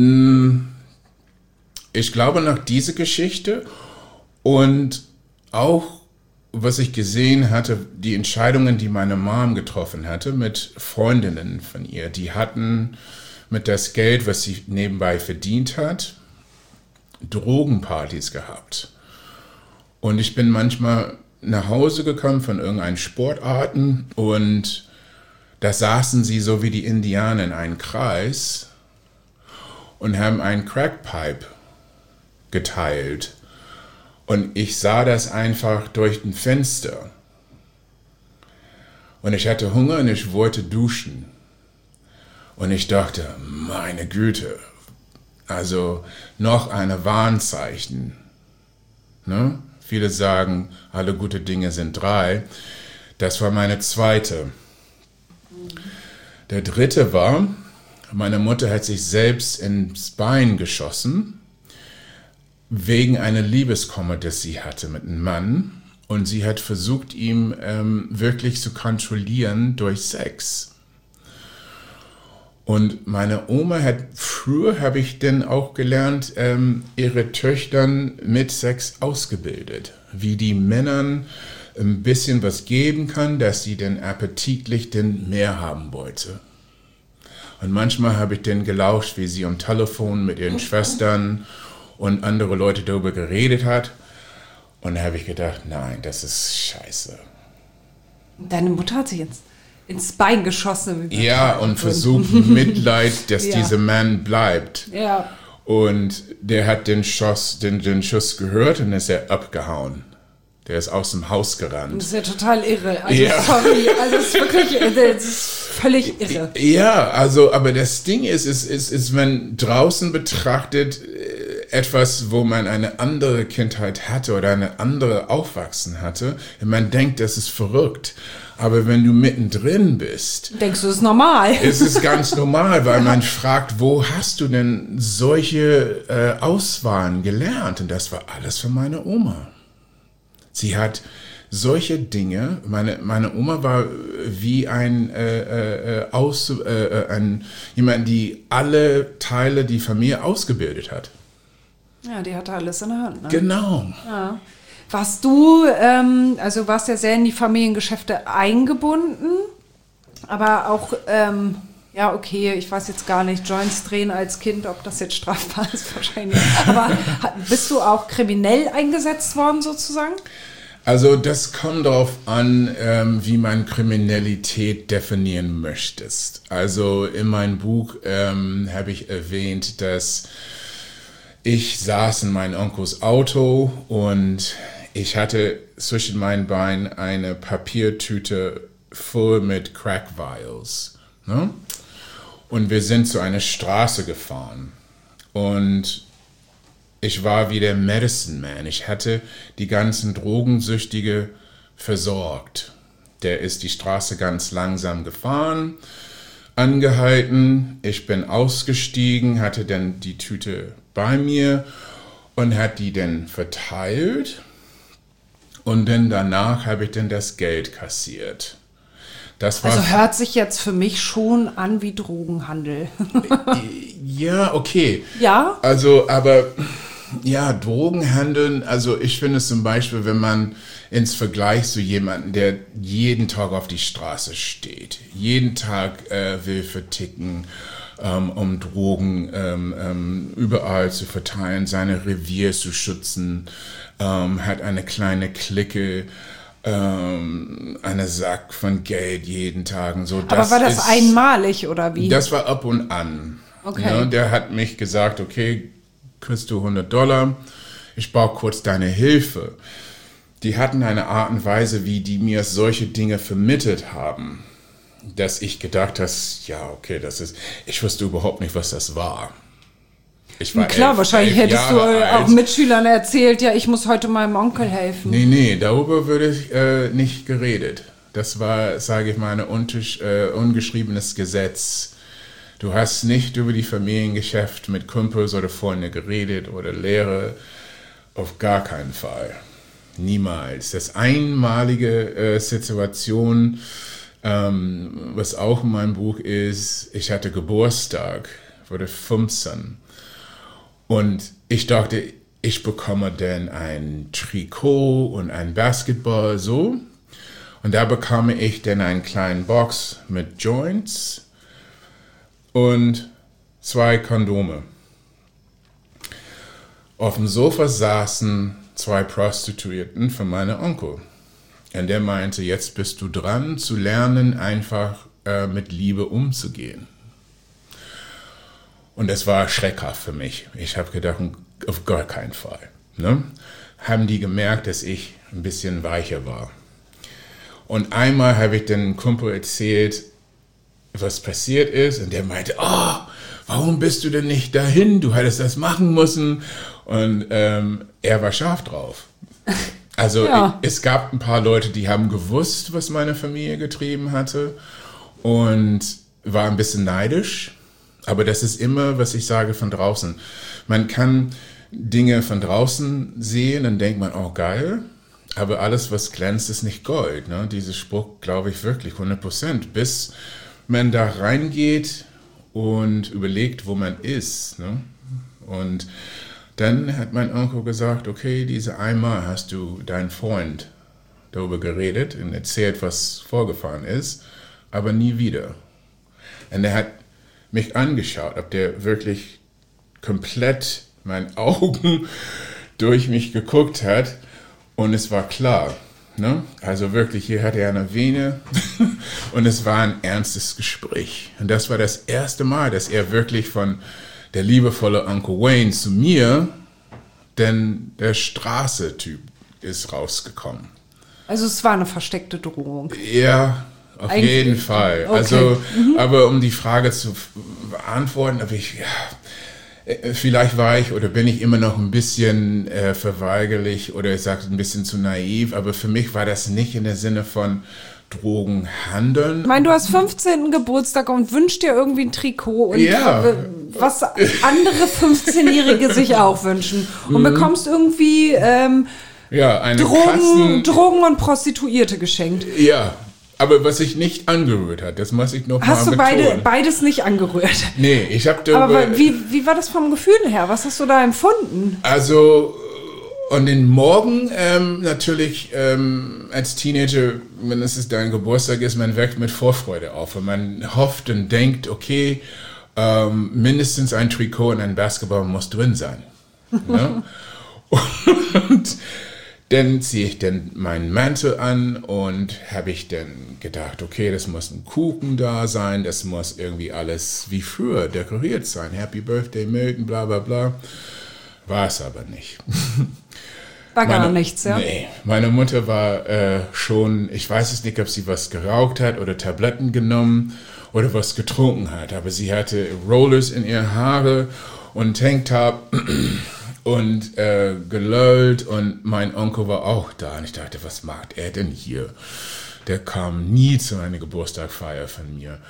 Ich glaube, nach dieser Geschichte und auch, was ich gesehen hatte, die Entscheidungen, die meine Mom getroffen hatte mit Freundinnen von ihr, die hatten mit das Geld, was sie nebenbei verdient hat, Drogenpartys gehabt. Und ich bin manchmal nach Hause gekommen von irgendeinen Sportarten und da saßen sie so wie die Indianer in einem Kreis und haben einen Crackpipe geteilt. Und ich sah das einfach durch ein Fenster. Und ich hatte Hunger und ich wollte duschen. Und ich dachte, meine Güte, also noch eine Warnzeichen. Ne? Viele sagen, alle gute Dinge sind drei. Das war meine zweite. Der dritte war, meine Mutter hat sich selbst ins Bein geschossen. wegen einer Liebeskummer, das sie hatte mit einem Mann. Und sie hat versucht, ihn ähm, wirklich zu kontrollieren durch Sex. Und meine Oma hat, früher habe ich dann auch gelernt, ähm, ihre Töchtern mit Sex ausgebildet. Wie die Männern ein bisschen was geben kann, dass sie dann appetitlich denn mehr haben wollte. Und manchmal habe ich dann gelauscht, wie sie am Telefon mit ihren Schwestern und andere Leute darüber geredet hat. Und da habe ich gedacht, nein, das ist scheiße. Deine Mutter hat sich ins, ins Bein geschossen. Ja, und versucht Mitleid, dass ja. dieser Mann bleibt. Ja. Und der hat den Schuss, den, den Schuss gehört und ist er abgehauen. Der ist aus dem Haus gerannt. Das ist ja total irre. Also ja. sorry, also es ist wirklich, das ist völlig irre. Ja, also, aber das Ding ist, ist, ist, ist wenn draußen betrachtet, etwas, wo man eine andere Kindheit hatte oder eine andere Aufwachsen hatte, man denkt, das ist verrückt. Aber wenn du mittendrin bist, denkst du, es ist normal. Ist es ganz normal, weil man fragt, wo hast du denn solche äh, Auswahlen gelernt? Und das war alles von meiner Oma. Sie hat solche Dinge, meine, meine Oma war wie ein, äh, äh, aus, äh, ein jemand, die alle Teile die Familie ausgebildet hat. Ja, die hatte alles in der Hand. Ne? Genau. Ja. Warst du, ähm, also warst ja sehr in die Familiengeschäfte eingebunden, aber auch, ähm, ja, okay, ich weiß jetzt gar nicht, Joints drehen als Kind, ob das jetzt strafbar ist, wahrscheinlich. Aber bist du auch kriminell eingesetzt worden, sozusagen? Also das kommt darauf an, ähm, wie man Kriminalität definieren möchtest. Also in meinem Buch ähm, habe ich erwähnt, dass ich saß in meinem Onkels Auto und ich hatte zwischen meinen Beinen eine Papiertüte voll mit Crack Vials. Ne? Und wir sind zu einer Straße gefahren. Und ich war wie der Medicine Man. Ich hatte die ganzen Drogensüchtige versorgt. Der ist die Straße ganz langsam gefahren, angehalten. Ich bin ausgestiegen, hatte dann die Tüte bei mir und hat die dann verteilt. Und dann danach habe ich dann das Geld kassiert. Das war also hört sich jetzt für mich schon an wie Drogenhandel. Ja, okay. Ja? Also, aber ja, Drogenhandeln, also ich finde zum Beispiel, wenn man ins Vergleich zu jemandem, der jeden Tag auf die Straße steht, jeden Tag äh, will verticken, ähm, um Drogen ähm, ähm, überall zu verteilen, seine Revier zu schützen, ähm, hat eine kleine Clique, ähm, einen Sack von Geld jeden Tag und so. Das Aber war das ist, einmalig oder wie? Das war ab und an. Okay. Ja, der hat mich gesagt, okay, kriegst du hundert Dollar, ich brauche kurz deine Hilfe. Die hatten eine Art und Weise, wie die mir solche Dinge vermittelt haben, dass ich gedacht habe, ja, okay, das ist, ich wusste überhaupt nicht, was das war. Ich war Klar, elf, wahrscheinlich elf hättest Jahre du auch alt. Mitschülern erzählt, ja, ich muss heute meinem Onkel helfen. Nee, nee, darüber würde ich äh, nicht geredet. Das war, sage ich mal, ein untisch, äh, ungeschriebenes Gesetz. Du hast nicht über die Familiengeschäft mit Kumpels oder Freunden geredet oder Lehrer. Auf gar keinen Fall. Niemals. Das einmalige äh, Situation, ähm, was auch in meinem Buch ist, ich hatte Geburtstag, wurde fünfzehn. Und ich dachte, ich bekomme dann ein Trikot und ein Basketball, so. Und da bekam ich dann einen kleinen Box mit Joints und zwei Kondome. Auf dem Sofa saßen zwei Prostituierten von meinem Onkel. Und der meinte, jetzt bist du dran zu lernen, einfach äh, mit Liebe umzugehen. Und das war schreckhaft für mich. Ich habe gedacht, auf gar keinen Fall. Ne? Haben die gemerkt, dass ich ein bisschen weicher war. Und einmal habe ich den Kumpel erzählt, was passiert ist. Und der meinte, oh, warum bist du denn nicht dahin? Du hättest das machen müssen. Und ähm, er war scharf drauf. Also ja. ich, es gab ein paar Leute, die haben gewusst, was meine Familie getrieben hatte. Und war ein bisschen neidisch. Aber das ist immer, was ich sage, von draußen. Man kann Dinge von draußen sehen, dann denkt man, oh geil, aber alles, was glänzt, ist nicht Gold. Ne? Dieser Spruch glaube ich wirklich hundert Prozent, bis man da reingeht und überlegt, wo man ist. Ne? Und dann hat mein Onkel gesagt, okay, diese einmal hast du deinen Freund darüber geredet und erzählt, was vorgefahren ist, aber nie wieder. Und er hat mich angeschaut, ob der wirklich komplett meinen Augen durch mich geguckt hat und es war klar. Ne? Also wirklich, hier hatte er eine Vene und es war ein ernstes Gespräch. Und das war das erste Mal, dass er wirklich von der liebevolle Uncle Wayne zu mir, denn der Straße-Typ ist rausgekommen. Also es war eine versteckte Drohung. Ja, auf Eigentlich, jeden Fall. Okay. Also, mhm. aber um die Frage zu beantworten, aber ich, ja, vielleicht war ich oder bin ich immer noch ein bisschen äh, verweigerlich oder ich sage ein bisschen zu naiv, aber für mich war das nicht in der Sinne von Drogenhandeln. Ich meine, du hast fünfzehnten Geburtstag und wünschst dir irgendwie ein Trikot und ja. was andere fünfzehnjährige sich auch wünschen und mhm. bekommst irgendwie ähm, ja, eine Drogen, Kassen, Drogen und Prostituierte geschenkt. Ja, aber was sich nicht angerührt hat, das muss ich noch hast mal betonen. Hast du beide, beides nicht angerührt? Nee, ich habe... Aber wie, wie war das vom Gefühl her? Was hast du da empfunden? Also, und den Morgen ähm, natürlich ähm, als Teenager, wenn es dein Geburtstag ist, man weckt mit Vorfreude auf. Und man hofft und denkt, okay, ähm, mindestens ein Trikot und ein Basketball muss drin sein. Ne? Und dann ziehe ich dann meinen Mantel an und habe ich dann gedacht, okay, das muss ein Kuchen da sein, das muss irgendwie alles wie früher dekoriert sein. Happy Birthday, Milton, bla bla bla. War es aber nicht. War gar meine, nichts, ja? Nee, meine Mutter war äh, schon, ich weiß es nicht, ob sie was geraucht hat oder Tabletten genommen oder was getrunken hat, aber sie hatte Rollers in ihre Haare und Tanktop und äh, gelöllt und mein Onkel war auch da und ich dachte, was macht er denn hier? Der kam nie zu einer Geburtstagsfeier von mir.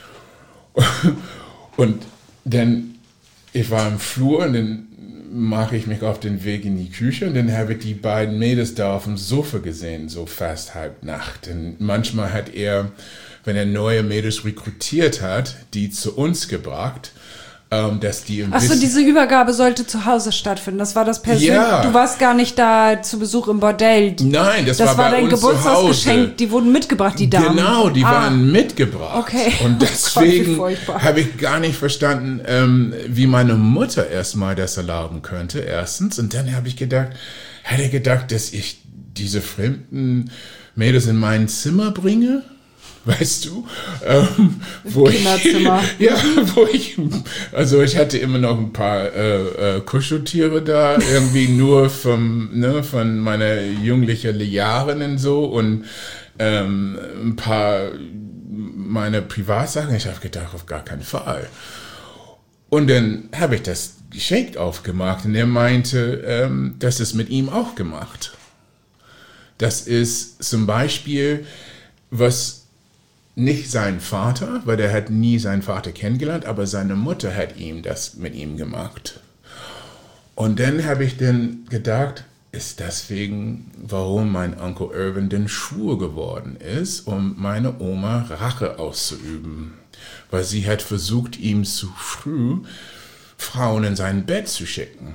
Und dann, ich war im Flur und dann mache ich mich auf den Weg in die Küche und dann habe ich die beiden Mädels da auf dem Sofa gesehen, so fast halb Nacht. Und manchmal hat er, wenn er neue Mädels rekrutiert hat, die zu uns gebracht, ähm, dass die im Achso, diese Übergabe sollte zu Hause stattfinden. Das war das persönliche. Ja. Du warst gar nicht da zu Besuch im Bordell. Nein, das, das war, war bei dein uns Geburtstagsgeschenk. Die wurden mitgebracht, die Damen. Genau, die ah. waren mitgebracht. Okay. Und deswegen oh Gott, habe ich gar nicht verstanden, ähm, wie meine Mutter erstmal das erlauben könnte, erstens. Und dann habe ich gedacht, hätte ich gedacht, dass ich diese fremden Mädels in mein Zimmer bringe? Weißt du, ähm, wo ich, ja, wo ich, also ich hatte immer noch ein paar äh, äh, Kuscheltiere da, irgendwie nur vom, ne, von meiner jünglichen Jahren und so und ähm, ein paar meiner Privatsachen. Ich habe gedacht, auf gar keinen Fall. Und dann habe ich das Geschenk aufgemacht und er meinte, ähm, das ist mit ihm auch gemacht. Das ist zum Beispiel, was nicht sein Vater, weil der hat nie seinen Vater kennengelernt, aber seine Mutter hat ihm das mit ihm gemacht. Und dann habe ich dann gedacht, ist deswegen, warum mein Onkel Irvin denn schwul geworden ist, um meine Oma Rache auszuüben. Weil sie hat versucht, ihm zu früh Frauen in sein Bett zu schicken.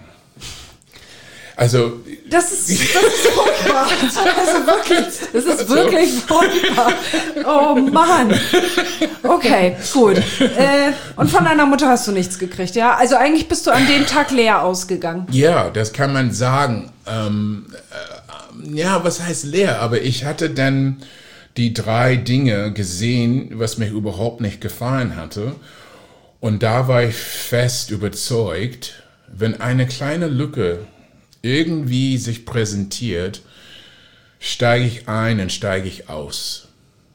Also, das ist, das ist furchtbar. Also wirklich, das ist wirklich furchtbar. Oh Mann. Okay, gut. Äh, und von deiner Mutter hast du nichts gekriegt, ja? Also eigentlich bist du an dem Tag leer ausgegangen. Ja, das kann man sagen. Ähm, äh, ja, was heißt leer? Aber ich hatte dann die drei Dinge gesehen, was mir überhaupt nicht gefallen hatte. Und da war ich fest überzeugt, wenn eine kleine Lücke irgendwie sich präsentiert, steige ich ein und steige ich aus.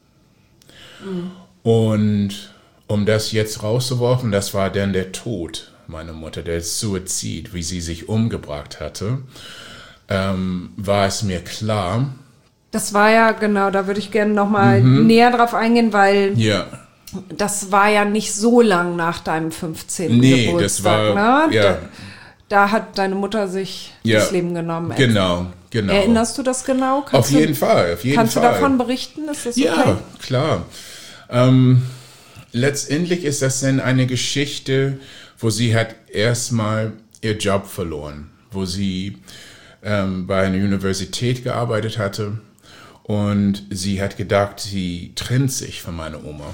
Mhm. Und um das jetzt rauszuwerfen, das war dann der Tod meiner Mutter, der Suizid, wie sie sich umgebracht hatte, ähm, war es mir klar. Das war ja, genau, da würde ich gerne nochmal mhm. näher drauf eingehen, weil ja. das war ja nicht so lang nach deinem fünfzehnten Nee, Geburtstag. das war, ne? ja. da hat deine Mutter sich ja, das Leben genommen. Genau, genau. Erinnerst du das genau? Kannst auf jeden du, Fall, auf jeden kannst Fall. Kannst du davon berichten? Ist das okay? Ja, klar. Ähm, letztendlich ist das dann eine Geschichte, wo sie hat erstmal ihr Job verloren, wo sie ähm, bei einer Universität gearbeitet hatte und sie hat gedacht, sie trennt sich von meiner Oma.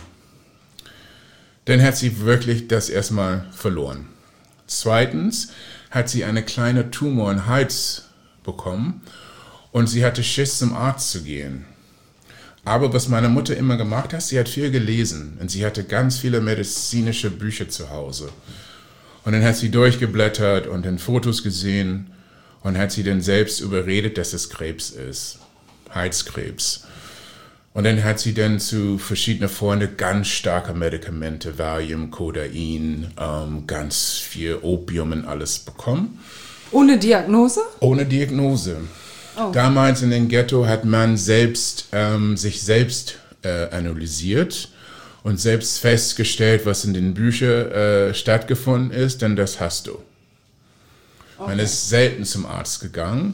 Dann hat sie wirklich das erstmal verloren. Zweitens hat sie eine kleine Tumor im Hals bekommen und sie hatte Schiss, zum Arzt zu gehen. Aber was meine Mutter immer gemacht hat, sie hat viel gelesen und sie hatte ganz viele medizinische Bücher zu Hause. Und dann hat sie durchgeblättert und dann Fotos gesehen und hat sie dann selbst überredet, dass es Krebs ist, Halskrebs. Und dann hat sie dann zu verschiedenen Freunden ganz starke Medikamente, Valium, Codein, ähm, ganz viel Opium und alles bekommen. Ohne Diagnose? Ohne Diagnose. Oh. Damals in dem Ghetto hat man selbst ähm, sich selbst äh, analysiert und selbst festgestellt, was in den Büchern äh, stattgefunden ist, denn das hast du. Okay. Man ist selten zum Arzt gegangen.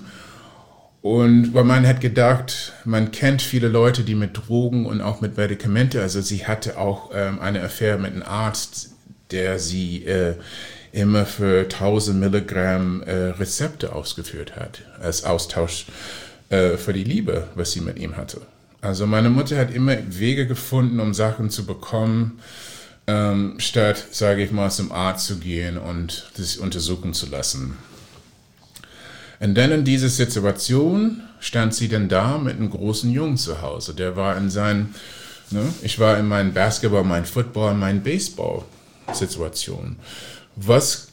Und weil man hat gedacht, man kennt viele Leute, die mit Drogen und auch mit Medikamente, also sie hatte auch ähm, eine Affäre mit einem Arzt, der sie äh, immer für tausend Milligramm äh, Rezepte ausgeführt hat, als Austausch äh, für die Liebe, was sie mit ihm hatte. Also meine Mutter hat immer Wege gefunden, um Sachen zu bekommen, ähm, statt, sage ich mal, zum Arzt zu gehen und sich untersuchen zu lassen. Und dann in dieser Situation stand sie dann da mit einem großen Jungen zu Hause. Der war in seinen, ne, ich war in meinem Basketball, mein Football, mein Baseball-Situation. Was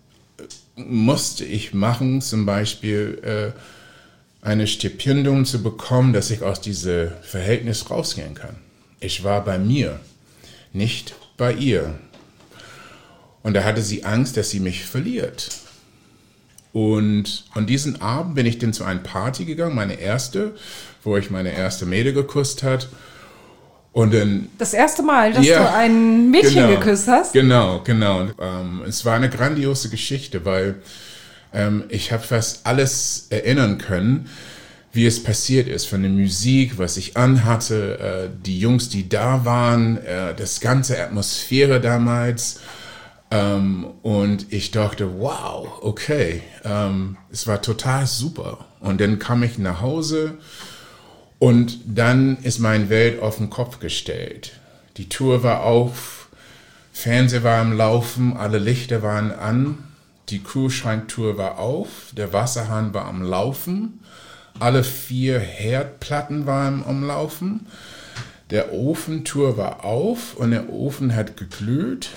musste ich machen, zum Beispiel äh, eine Stipendium zu bekommen, dass ich aus diesem Verhältnis rausgehen kann? Ich war bei mir, nicht bei ihr. Und da hatte sie Angst, dass sie mich verliert. Und an diesem Abend bin ich dann zu einer Party gegangen, meine erste, wo ich meine erste Mädel geküsst hat. Und dann, das erste Mal, dass ja, du ein Mädchen genau, geküsst hast? Genau, genau. Und, ähm, es war eine grandiose Geschichte, weil ähm, ich habe fast alles erinnern können, wie es passiert ist, von der Musik, was ich anhatte, äh, die Jungs, die da waren, äh, das ganze Atmosphäre damals. Um, und ich dachte, wow, okay, um, es war total super. Und dann kam ich nach Hause und dann ist meine Welt auf den Kopf gestellt. Die Tür war auf, Fernseher war am Laufen, alle Lichter waren an, die Kühlschranktür war auf, der Wasserhahn war am Laufen, alle vier Herdplatten waren am Laufen, der Ofentür war auf und der Ofen hat geglüht.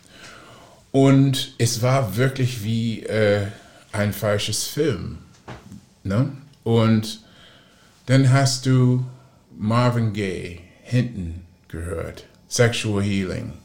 Und es war wirklich wie äh, ein falsches Film. Ne? Und dann hast du Marvin Gaye hinten gehört, Sexual Healing.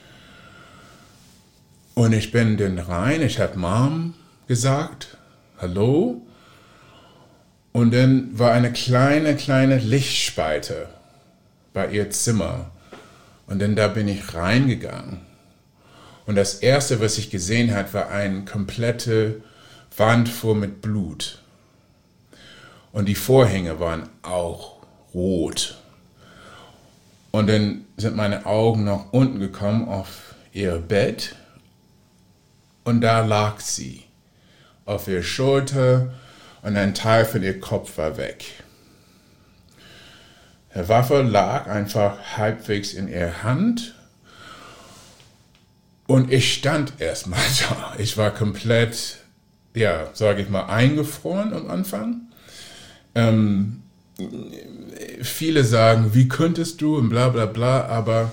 Und ich bin dann rein, ich habe Mom gesagt, hallo. Und dann war eine kleine, kleine Lichtspalte bei ihr Zimmer. Und dann da bin ich reingegangen. Und das Erste, was ich gesehen habe, war eine komplette Wand voll mit Blut. Und die Vorhänge waren auch rot. Und dann sind meine Augen nach unten gekommen auf ihr Bett. Und da lag sie auf ihrer Schulter und ein Teil von ihrem Kopf war weg. Die Waffe lag einfach halbwegs in ihrer Hand. Und ich stand erstmal da. Ich war komplett, ja, sage ich mal, eingefroren am Anfang. Ähm, viele sagen, wie könntest du und bla bla bla, aber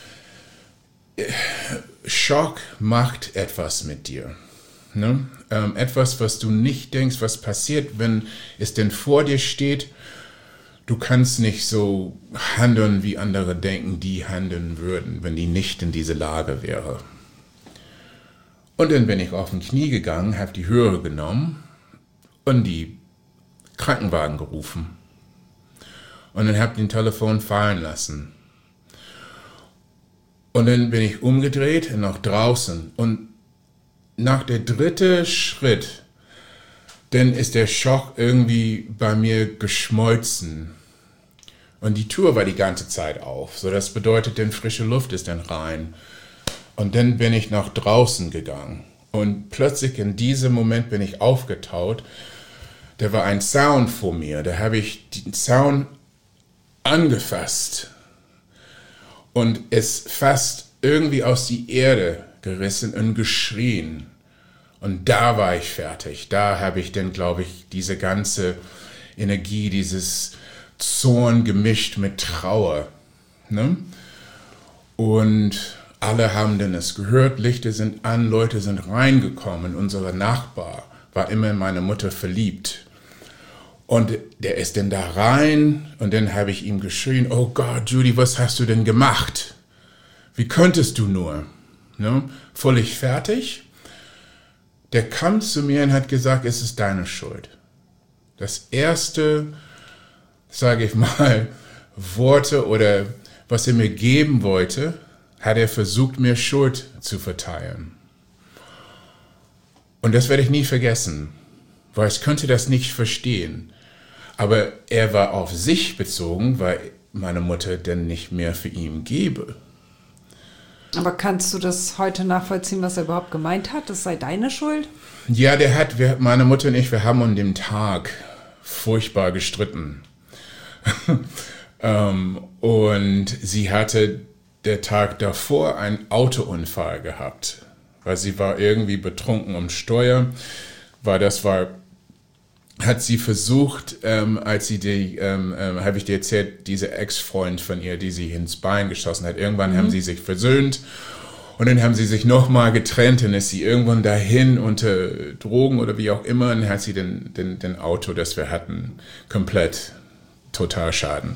Schock macht etwas mit dir. Ne? Ähm, etwas, was du nicht denkst, was passiert, wenn es denn vor dir steht. Du kannst nicht so handeln, wie andere denken, die handeln würden, wenn die nicht in dieser Lage wäre. Und dann bin ich auf den Knie gegangen, habe die Hörer genommen und die Krankenwagen gerufen. Und dann habe ich den Telefon fallen lassen. Und dann bin ich umgedreht und nach draußen. Und nach der dritten Schritt, dann ist der Schock irgendwie bei mir geschmolzen. Und die Tür war die ganze Zeit auf. So, das bedeutet, denn frische Luft ist dann rein. Und dann bin ich nach draußen gegangen. Und plötzlich in diesem Moment bin ich aufgetaut. Da war ein Sound vor mir. Da habe ich den Sound angefasst. Und es fast irgendwie aus die Erde gerissen und geschrien. Und da war ich fertig. Da habe ich dann, glaube ich, diese ganze Energie, dieses Zorn gemischt mit Trauer. Ne? Und alle haben dann es gehört, Lichter sind an, Leute sind reingekommen. Unser Nachbar war immer in meine Mutter verliebt. Und der ist dann da rein und dann habe ich ihm geschrien, oh Gott, Judy, was hast du denn gemacht? Wie könntest du nur? Ne? Völlig fertig. Der kam zu mir und hat gesagt, es ist deine Schuld. Das erste, sage ich mal, Worte oder was er mir geben wollte, hat er versucht, mir Schuld zu verteilen. Und das werde ich nie vergessen, weil ich könnte das nicht verstehen. Aber er war auf sich bezogen, weil meine Mutter denn nicht mehr für ihn gebe. Aber kannst du das heute nachvollziehen, was er überhaupt gemeint hat? Das sei deine Schuld? Ja, der hat, wir, meine Mutter und ich, wir haben an dem Tag furchtbar gestritten. ähm, und sie hatte der Tag davor einen Autounfall gehabt, weil sie war irgendwie betrunken am Steuer, weil das war, hat sie versucht, ähm, als sie die, ähm, ähm, habe ich dir erzählt, diese Ex-Freund von ihr, die sie ins Bein geschossen hat, irgendwann mhm. haben sie sich versöhnt und dann haben sie sich nochmal getrennt und ist sie irgendwann dahin unter Drogen oder wie auch immer und hat sie den, den, den Auto, das wir hatten, komplett total Schaden.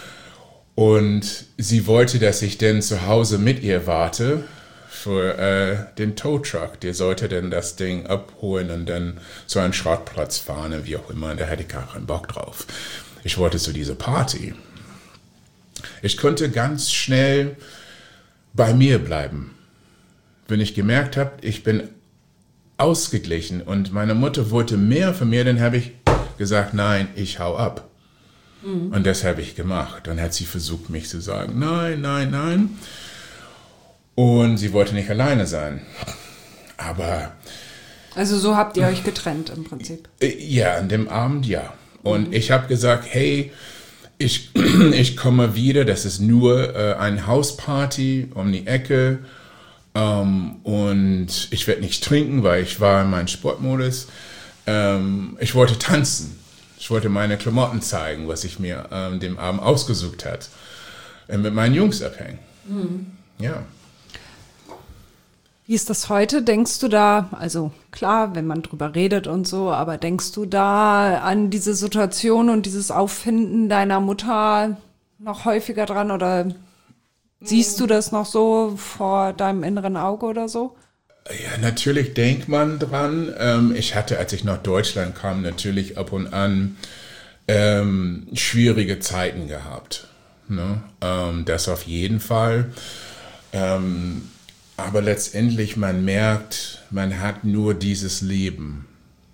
Und sie wollte, dass ich dann zu Hause mit ihr warte für äh, den Towtruck. Der sollte dann das Ding abholen und dann zu einem Schrottplatz fahren, wie auch immer. Und da hatte ich gar keinen Bock drauf. Ich wollte zu dieser Party. Ich konnte ganz schnell bei mir bleiben. Wenn ich gemerkt habe, ich bin ausgeglichen und meine Mutter wollte mehr von mir, dann habe ich gesagt, nein, ich hau ab. Mhm. Und das habe ich gemacht. Dann hat sie versucht, mich zu sagen, nein, nein, nein. Und sie wollte nicht alleine sein. Aber... Also so habt ihr euch getrennt im Prinzip? Ja, an dem Abend ja. Und mhm. ich habe gesagt, hey, ich, ich komme wieder, das ist nur äh, eine Hausparty um die Ecke. Ähm, und ich werde nicht trinken, weil ich war in meinem Sportmodus. Ähm, ich wollte tanzen. Ich wollte meine Klamotten zeigen, was ich mir ähm, dem Abend ausgesucht hat. Und mit meinen Jungs abhängen. Mhm. Ja. Wie ist das heute? Denkst du da, also klar, wenn man drüber redet und so, aber denkst du da an diese Situation und dieses Auffinden deiner Mutter noch häufiger dran oder siehst du das noch so vor deinem inneren Auge oder so? Ja, natürlich denkt man dran. Ähm, ich hatte, als ich nach Deutschland kam, natürlich ab und an ähm, schwierige Zeiten gehabt. Ne? Ähm, das auf jeden Fall. Ähm, aber letztendlich, man merkt, man hat nur dieses Leben.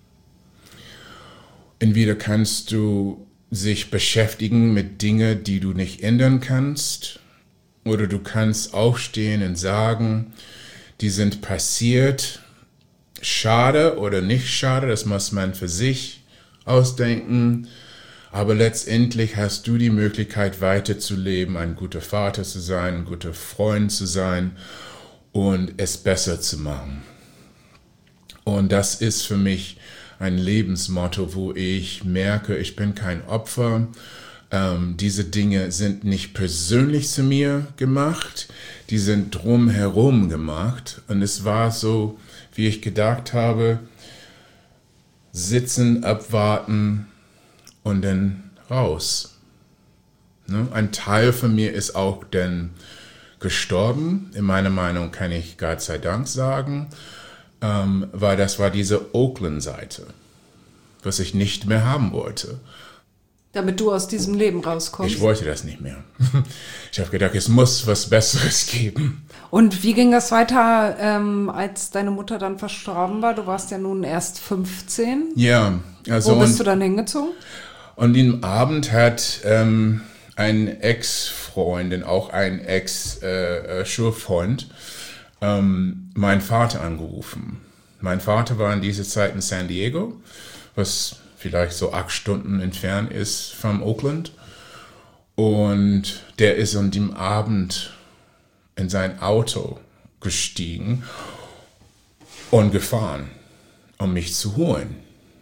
Entweder kannst du sich beschäftigen mit Dingen, die du nicht ändern kannst, oder du kannst aufstehen und sagen, die sind passiert, schade oder nicht schade, das muss man für sich ausdenken. Aber letztendlich hast du die Möglichkeit, weiterzuleben, ein guter Vater zu sein, ein guter Freund zu sein und es besser zu machen. Und das ist für mich ein Lebensmotto, wo ich merke, ich bin kein Opfer. Ähm, diese Dinge sind nicht persönlich zu mir gemacht, die sind drumherum gemacht. Und es war so, wie ich gedacht habe, sitzen, abwarten und dann raus. Ne? Ein Teil von mir ist auch dann gestorben. In meiner Meinung kann ich Gott sei Dank sagen, ähm, weil das war diese Oakland-Seite, was ich nicht mehr haben wollte. Damit du aus diesem Leben rauskommst. Ich wollte das nicht mehr. Ich habe gedacht, es muss was Besseres geben. Und wie ging das weiter, ähm, als deine Mutter dann verstorben war? Du warst ja nun erst fünfzehn. Ja. Also Wo bist und, du dann hingezogen? Und den Abend hat ähm, ein Ex-Freundin, auch ein Ex-Schulfreund, äh, ähm, meinen Vater angerufen. Mein Vater war in dieser Zeit in San Diego, was vielleicht so acht Stunden entfernt ist von Oakland. Und der ist an dem Abend in sein Auto gestiegen und gefahren, um mich zu holen.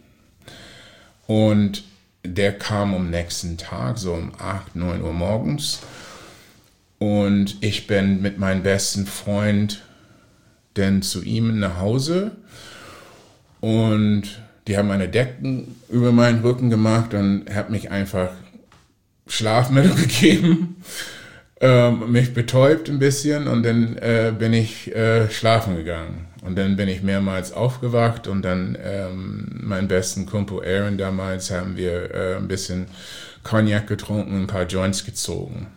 Und der kam am nächsten Tag, so um acht, neun Uhr morgens. Und ich bin mit meinem besten Freund dann zu ihm nach Hause. Und die haben eine Decken über meinen Rücken gemacht und hat mich einfach Schlafmittel gegeben, ähm, mich betäubt ein bisschen und dann äh, bin ich äh, schlafen gegangen. Und dann bin ich mehrmals aufgewacht und dann ähm, meinen besten Kumpel Aaron damals haben wir äh, ein bisschen Cognac getrunken, ein paar Joints gezogen.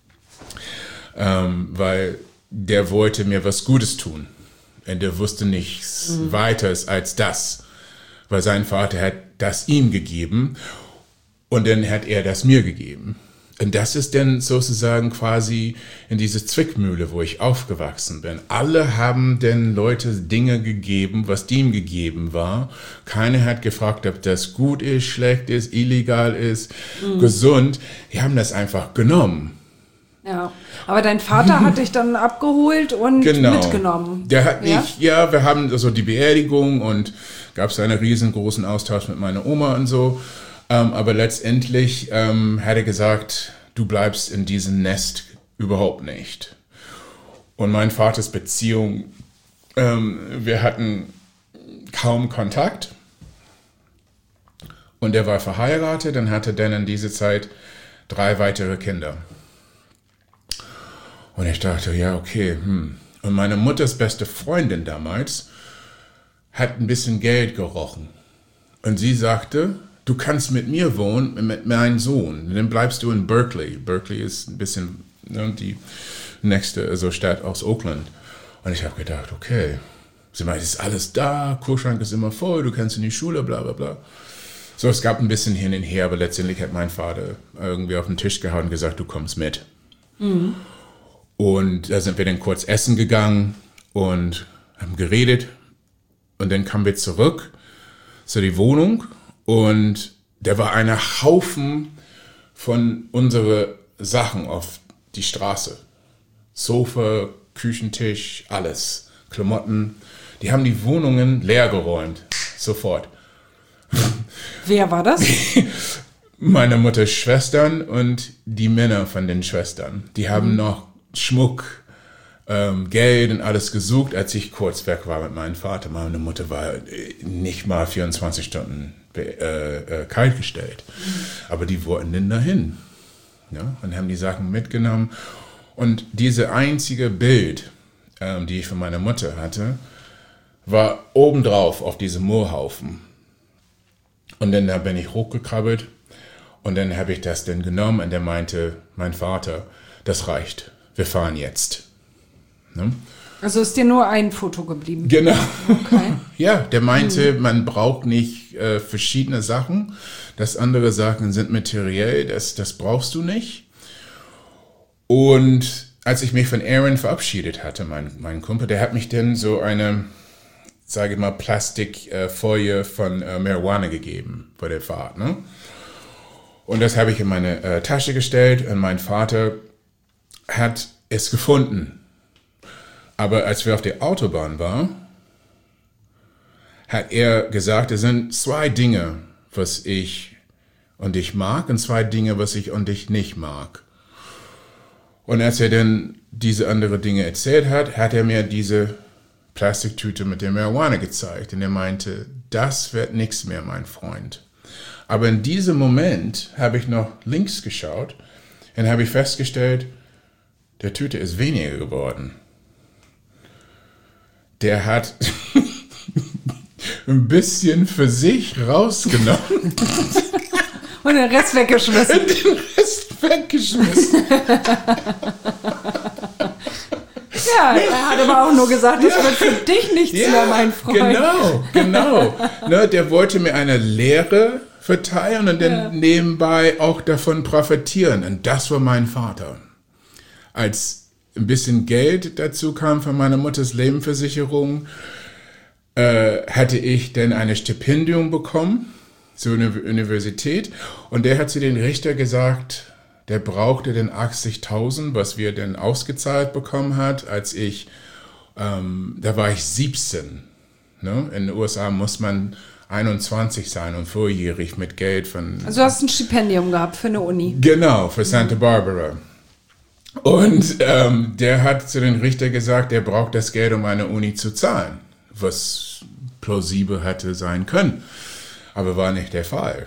Ähm, weil der wollte mir was Gutes tun. Und der wusste nichts mhm. weiteres als das. Weil sein Vater hat das ihm gegeben und dann hat er das mir gegeben. Und das ist dann sozusagen quasi in diese Zwickmühle, wo ich aufgewachsen bin. Alle haben den Leute Dinge gegeben, was dem gegeben war. Keiner hat gefragt, ob das gut ist, schlecht ist, illegal ist, mhm. gesund. Die haben das einfach genommen. Ja, aber dein Vater hat dich dann abgeholt und genau. mitgenommen. Der hat ja? mich, ja, wir haben also die Beerdigung und gab es einen riesengroßen Austausch mit meiner Oma und so. Ähm, aber letztendlich ähm, hat er gesagt, du bleibst in diesem Nest überhaupt nicht. Und mein Vaters Beziehung, ähm, wir hatten kaum Kontakt. Und er war verheiratet und hatte dann in dieser Zeit drei weitere Kinder. Und ich dachte, ja, okay. Hm. Und meine Mutters beste Freundin damals hat ein bisschen Geld gerochen. Und sie sagte, du kannst mit mir wohnen, mit meinem Sohn. Und dann bleibst du in Berkeley. Berkeley ist ein bisschen ne, die nächste also Stadt aus Oakland. Und ich habe gedacht, okay. Sie meint, ist alles da, Kühlschrank ist immer voll, du kannst in die Schule, bla bla bla. So, es gab ein bisschen hin und her, aber letztendlich hat mein Vater irgendwie auf den Tisch gehauen und gesagt, du kommst mit. Mhm. Und da sind wir dann kurz essen gegangen und haben geredet. Und dann kamen wir zurück zu der Wohnung und da war ein Haufen von unseren Sachen auf die Straße. Sofa, Küchentisch, alles. Klamotten. Die haben die Wohnungen leer geräumt. Sofort. Wer war das? Meine Mutters Schwestern und die Männer von den Schwestern. Die haben mhm. noch Schmuck, ähm, Geld und alles gesucht, als ich kurz weg war mit meinem Vater. Meine Mutter war nicht mal vierundzwanzig Stunden äh, äh, kaltgestellt. Mhm. Aber die wollten dann dahin. Ja? Und haben die Sachen mitgenommen. Und diese einzige Bild, ähm, die ich von meiner Mutter hatte, war obendrauf auf diesem Moorhaufen. Und dann da bin ich hochgekrabbelt und dann habe ich das dann genommen und der meinte, mein Vater, das reicht. Wir fahren jetzt. Ne? Also ist dir nur ein Foto geblieben? Genau. Okay. Ja, der meinte, hm. man braucht nicht äh, verschiedene Sachen. Das andere Sachen sind materiell, das, das brauchst du nicht. Und als ich mich von Aaron verabschiedet hatte, mein, mein Kumpel, der hat mich dann so eine, sage ich mal, Plastikfolie äh, von äh, Marihuana gegeben bei der Fahrt. Ne? Und das habe ich in meine äh, Tasche gestellt und mein Vater hat es gefunden. Aber als wir auf der Autobahn waren, hat er gesagt, es sind zwei Dinge, was ich und ich mag und zwei Dinge, was ich und ich nicht mag. Und als er dann diese anderen Dinge erzählt hat, hat er mir diese Plastiktüte mit der Marihuana gezeigt. Und er meinte, das wird nichts mehr, mein Freund. Aber in diesem Moment habe ich noch links geschaut und habe ich festgestellt, der Tüte ist weniger geworden. Der hat ein bisschen für sich rausgenommen. Und den Rest weggeschmissen. Den Rest weggeschmissen. Ja, er hat aber auch nur gesagt, das ja. wird für dich nichts ja, mehr, mein Freund. Genau, genau. Ne, der wollte mir eine Lehre verteilen und dann ja. nebenbei auch davon profitieren. Und das war mein Vater. Als ein bisschen Geld dazu kam von meiner Mutters Lebensversicherung, äh, hatte ich dann ein Stipendium bekommen zur Universität. Und der hat zu den Richter gesagt, der brauchte den achtzigtausend, was wir dann ausgezahlt bekommen hat, als ich, ähm, da war ich siebzehn. Ne? In den U S A muss man einundzwanzig sein und vorjährig mit Geld von... Also du hast ein Stipendium gehabt für eine Uni. Genau, für Santa Barbara. Und ähm, der hat zu den Richter gesagt, der braucht das Geld, um eine Uni zu zahlen, was plausibel hätte sein können. Aber war nicht der Fall.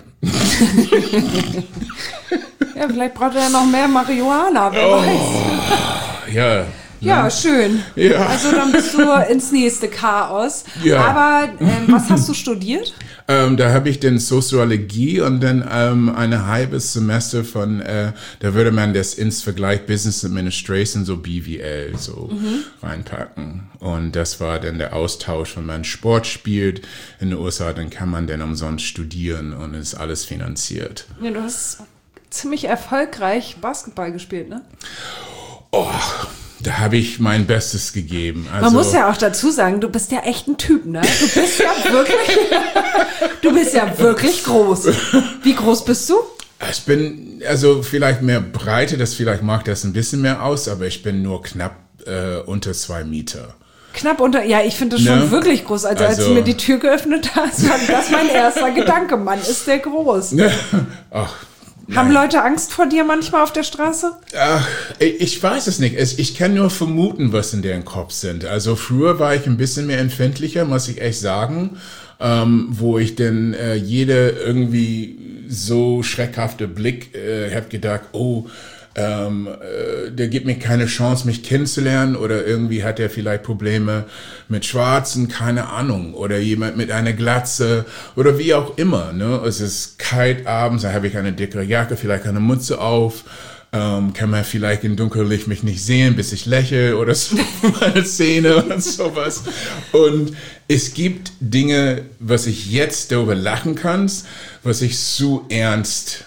Ja, vielleicht braucht er noch mehr Marihuana, wer oh, weiß. Ja. Ja, schön. Ja. Also dann bist du ins nächste Chaos. Ja. Aber ähm, was hast du studiert? Ähm, da habe ich dann Soziologie und dann ähm, ein halbes Semester von, äh, da würde man das ins Vergleich Business Administration, so B W L, so mhm. reinpacken. Und das war dann der Austausch, wenn man Sport spielt in den U S A, dann kann man dann umsonst studieren und ist alles finanziert. Ja, du hast ziemlich erfolgreich Basketball gespielt, ne? Oh, da habe ich mein Bestes gegeben. Also, man muss ja auch dazu sagen, du bist ja echt ein Typ, ne? Du bist ja wirklich, du bist ja wirklich groß. Wie groß bist du? Ich bin, also vielleicht mehr Breite, das vielleicht macht das ein bisschen mehr aus, aber ich bin nur knapp äh, unter zwei Meter. Knapp unter, ja, ich finde das schon ne? wirklich groß. Also, also als du mir die Tür geöffnet hast, war das mein erster Gedanke. Mann, ist der groß. Ach. Haben Nein. Leute Angst vor dir manchmal auf der Straße? Ach, ich weiß es nicht. Ich kann nur vermuten, was in deren Kopf sind. Also früher war ich ein bisschen mehr empfindlicher, muss ich echt sagen, ähm, wo ich denn äh, jede irgendwie so schreckhafte Blick äh, habe gedacht, oh, ähm, äh, der gibt mir keine Chance, mich kennenzulernen, oder irgendwie hat er vielleicht Probleme mit Schwarzen, keine Ahnung, oder jemand mit einer Glatze oder wie auch immer. Ne? Es ist kalt abends, da habe ich eine dickere Jacke, vielleicht eine Mütze auf, ähm, kann man vielleicht im Dunkellicht mich nicht sehen, bis ich lächle oder so, meine Zähne und sowas. Und es gibt Dinge, was ich jetzt darüber lachen kann, was ich zu ernst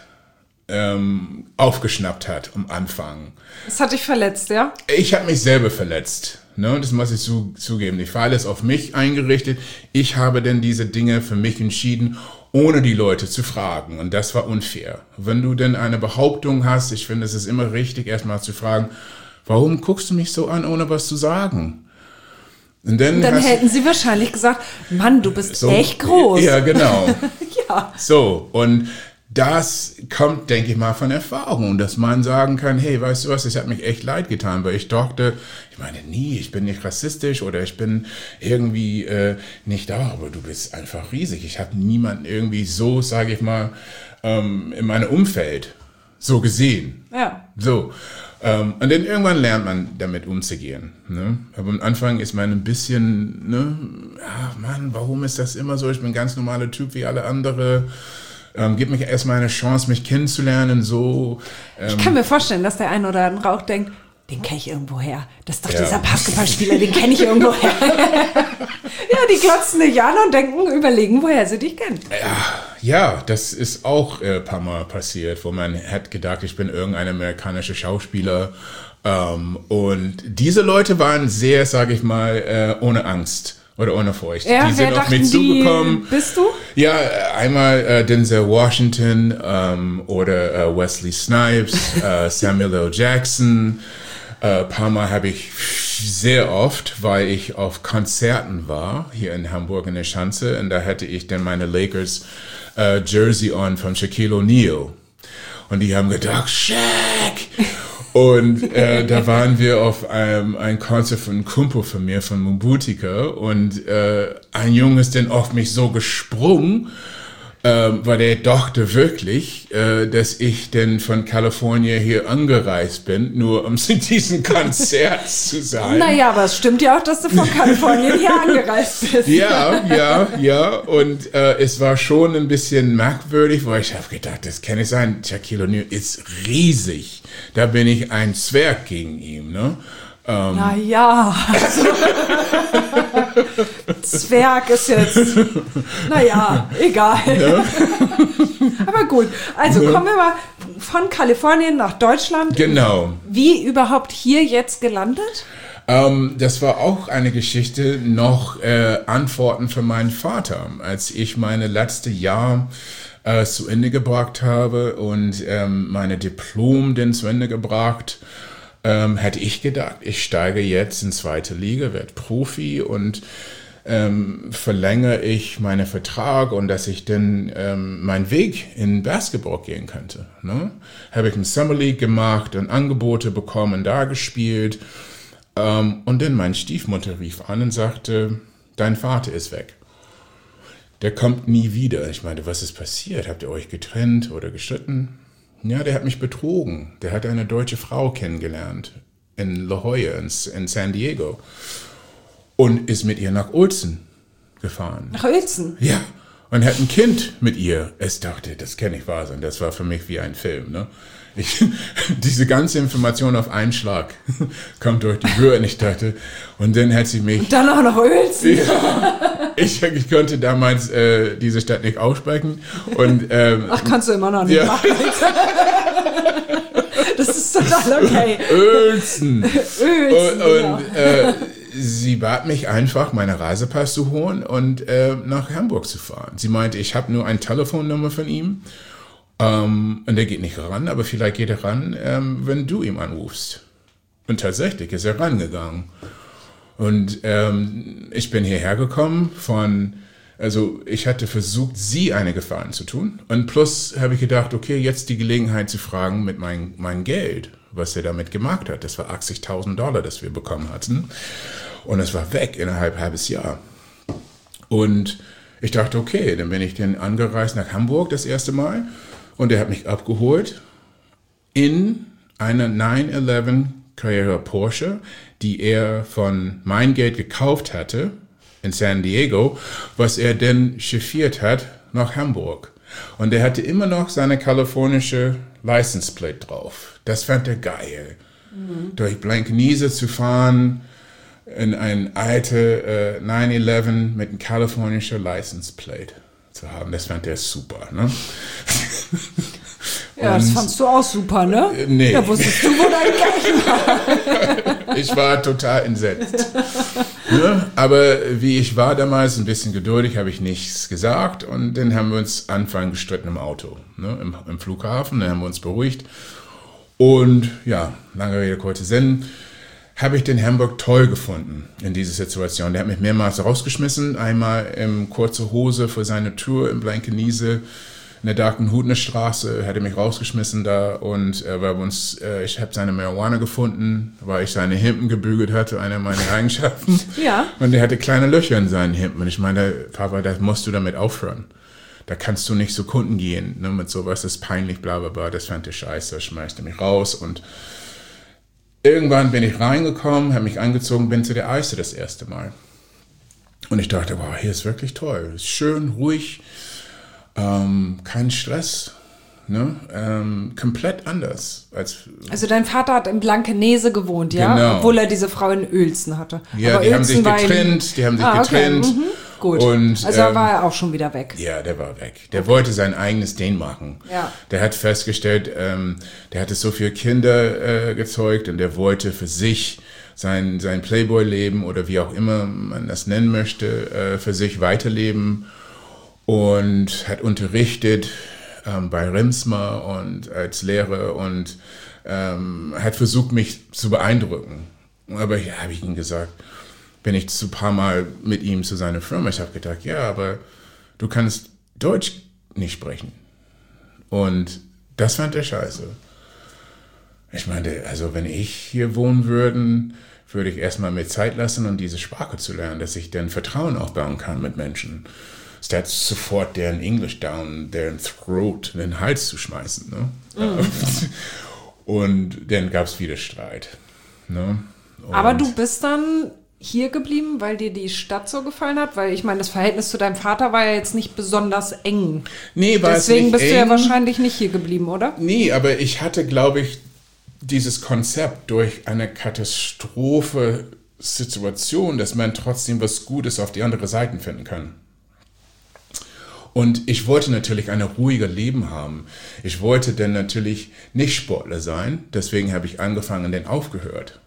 Ähm, aufgeschnappt hat am Anfang. Das hat dich verletzt, ja? Ich habe mich selber verletzt. Ne? Das muss ich zu, zugeben. Ich war alles auf mich eingerichtet. Ich habe denn diese Dinge für mich entschieden, ohne die Leute zu fragen. Und das war unfair. Wenn du denn eine Behauptung hast, ich finde, es ist immer richtig, erstmal zu fragen, warum guckst du mich so an, ohne was zu sagen? Und dann, dann hast, hätten sie wahrscheinlich gesagt, Mann, du bist so, echt groß. Ja, genau. Ja. So, und das kommt, denke ich mal, von Erfahrung, dass man sagen kann, hey, weißt du was, es hat mich echt leid getan, weil ich dachte, ich meine, nie, ich bin nicht rassistisch oder ich bin irgendwie äh, nicht da, aber du bist einfach riesig. Ich habe niemanden irgendwie so, sage ich mal, ähm, in meinem Umfeld so gesehen. Ja. So. Ähm, und dann irgendwann lernt man damit umzugehen. Ne? Aber am Anfang ist man ein bisschen, ne, ach Mann, warum ist das immer so? Ich bin ein ganz normaler Typ wie alle anderen. Ähm, gib mich erstmal eine Chance, mich kennenzulernen, so. Ähm, ich kann mir vorstellen, dass der ein oder andere auch denkt, den kenne ich irgendwo her. Das ist doch ja. dieser Basketballspieler, den kenne ich irgendwo her. Ja, die glotzen dich an und denken, überlegen, woher sie dich kennen. Ja, ja, das ist auch äh, ein paar Mal passiert, wo man hat gedacht, ich bin irgendein amerikanischer Schauspieler. Ähm, und diese Leute waren sehr, sage ich mal, äh, ohne Angst. Oder ohne Furcht. Ja, die sind auf mich zugekommen. Bist du? Ja, einmal äh, Denzel Washington ähm, oder äh, Wesley Snipes, äh, Samuel L. Jackson. Ein äh, paar Mal habe ich sehr oft, weil ich auf Konzerten war, hier in Hamburg in der Schanze, und da hatte ich dann meine Lakers äh, Jersey on von Shaquille O'Neal. Und die haben gedacht, Shaq! Und äh, da waren wir auf einem ein Konzert von einem Kumpel von mir, von Mumbutika, und äh, ein Junge ist dann auf mich so gesprungen, Ähm, weil er dachte wirklich, äh, dass ich denn von Kalifornien hier angereist bin, nur um zu diesem Konzert zu sein. Naja, aber es stimmt ja auch, dass du von Kalifornien hier angereist bist. Ja, ja, ja. Und äh, es war schon ein bisschen merkwürdig, weil ich habe gedacht, das kann nicht sein. Shaquille O'Neal ist riesig. Da bin ich ein Zwerg gegen ihn, ne? Ähm, naja, also, Zwerg ist jetzt, naja, egal. Ja. Aber gut, also ja. Kommen wir mal von Kalifornien nach Deutschland. Genau. Wie überhaupt hier jetzt gelandet? Ähm, das war auch eine Geschichte, noch äh, Antworten von meinem Vater, als ich meine letzte Jahr äh, zu Ende gebracht habe und ähm, meine Diplom denn zu Ende gebracht. Ähm, hätte ich gedacht, ich steige jetzt in zweite Liga, werde Profi und ähm, verlängere ich meinen Vertrag und dass ich dann ähm, meinen Weg in Basketball gehen könnte. Ne? Habe ich eine Summer League gemacht und Angebote bekommen, da gespielt. Ähm, und dann meine Stiefmutter rief an und sagte, dein Vater ist weg. Der kommt nie wieder. Ich meinte, was ist passiert? Habt ihr euch getrennt oder gestritten? Ja, der hat mich betrogen. Der hat eine deutsche Frau kennengelernt in La Jolla, in, in San Diego. Und ist mit ihr nach Uelzen gefahren. Nach Uelzen? Ja. Und hat ein Kind mit ihr. Ich dachte, das kann nicht wahr sein. Das war für mich wie ein Film. Ne? Ich, diese ganze Information auf einen Schlag kommt durch die Tür und ich dachte, und dann hat sie mich... Und dann auch nach Uelzen? Ja, ich, ich konnte damals äh, diese Stadt nicht aussprechen. Und, ähm, Ach, kannst du immer noch nicht ja. machen. Das ist total okay. Uelzen. Uelzen, Und, und äh, sie bat mich einfach, meine Reisepass zu holen und äh, nach Hamburg zu fahren. Sie meinte, ich habe nur eine Telefonnummer von ihm ähm, und der geht nicht ran, aber vielleicht geht er ran, ähm, wenn du ihm anrufst. Und tatsächlich ist er rangegangen. Und ähm, ich bin hierher gekommen von, also ich hatte versucht, sie eine Gefallen zu tun. Und plus habe ich gedacht, okay, jetzt die Gelegenheit zu fragen mit mein, mein Geld, was er damit gemacht hat. Das war achtzigtausend Dollar, das wir bekommen hatten. Und es war weg innerhalb ein halbes Jahr. Und ich dachte, okay, dann bin ich dann angereist nach Hamburg das erste Mal. Und er hat mich abgeholt in einer neun elf Carrera Porsche, die er von mein Geld gekauft hatte in San Diego, was er dann chauffiert hat nach Hamburg. Und er hatte immer noch seine kalifornische License Plate drauf. Das fand er geil. Mhm. Durch Blankenese zu fahren, in ein alte äh, neun elf mit einer kalifornischen License Plate zu haben. Das fand er super, ne? Ja, und das fandst du auch super, ne? Äh, nee. Da wusstest du, wo dein Geld war. Ich war total entsetzt. Ne? Aber wie ich war damals, ein bisschen geduldig, habe ich nichts gesagt. Und dann haben wir uns anfangen gestritten im Auto, ne? Im, im Flughafen. Dann haben wir uns beruhigt. Und ja, lange Rede, kurzer Sinn, habe ich den Hamburg toll gefunden in dieser Situation. Der hat mich mehrmals rausgeschmissen. Einmal in kurzer Hose vor seiner Tür in Blankenese in der Darkenhutner Straße, hat er mich rausgeschmissen da und äh, weil wir uns, äh, ich habe seine Marihuana gefunden, weil ich seine Hemden gebügelt hatte, eine meiner Eigenschaften. Ja. Und er hatte kleine Löcher in seinen Hemden. Und ich meine, Papa, das musst du damit aufhören. Da kannst du nicht zu Kunden gehen, ne, mit sowas, das ist peinlich, bla bla bla. Das fand ich scheiße, schmeißte mich raus. Und irgendwann bin ich reingekommen, habe mich angezogen, bin zu der Eise das erste Mal. Und ich dachte, wow, hier ist wirklich toll. Ist schön, ruhig. Ähm, kein Stress, ne? Ähm, komplett anders. Als also dein Vater hat in Blankenese gewohnt, ja? Genau. Obwohl er diese Frau in Uelzen hatte. Ja, aber die Uelzen haben sich getrennt, in... die haben sich ah, okay. getrennt. Mhm. Gut, und, also da ähm, war er auch schon wieder weg. Ja, der war weg. Der okay. wollte sein eigenes Ding machen. Ja. Der hat festgestellt, ähm, der hatte so viele Kinder äh, gezeugt und der wollte für sich sein, sein Playboy-Leben oder wie auch immer man das nennen möchte, äh, für sich weiterleben. Und hat unterrichtet ähm, bei Remsmar und als Lehrer und ähm, hat versucht, mich zu beeindrucken. Aber ja, habe ich ihm gesagt, bin ich ein paar Mal mit ihm zu seiner Firma. Ich habe gedacht, ja, aber du kannst Deutsch nicht sprechen. Und das fand er scheiße. Ich meinte, also wenn ich hier wohnen würde, würde ich erstmal mir Zeit lassen, um diese Sprache zu lernen, dass ich dann Vertrauen aufbauen kann mit Menschen. statt sofort deren Englisch down, deren Throat in den Hals zu schmeißen. Ne? Mm. Und dann gab es wieder Streit. Ne? Aber du bist dann hier geblieben, weil dir die Stadt so gefallen hat? Weil ich meine, das Verhältnis zu deinem Vater war ja jetzt nicht besonders eng. Nee, war Deswegen es nicht bist eng. du ja wahrscheinlich nicht hier geblieben, oder? Nee, aber ich hatte, glaube ich, dieses Konzept durch eine Katastrophe-Situation, dass man trotzdem was Gutes auf die andere Seite finden kann. Und ich wollte natürlich ein ruhiges Leben haben. Ich wollte dann natürlich nicht Sportler sein, deswegen habe ich angefangen und dann aufgehört.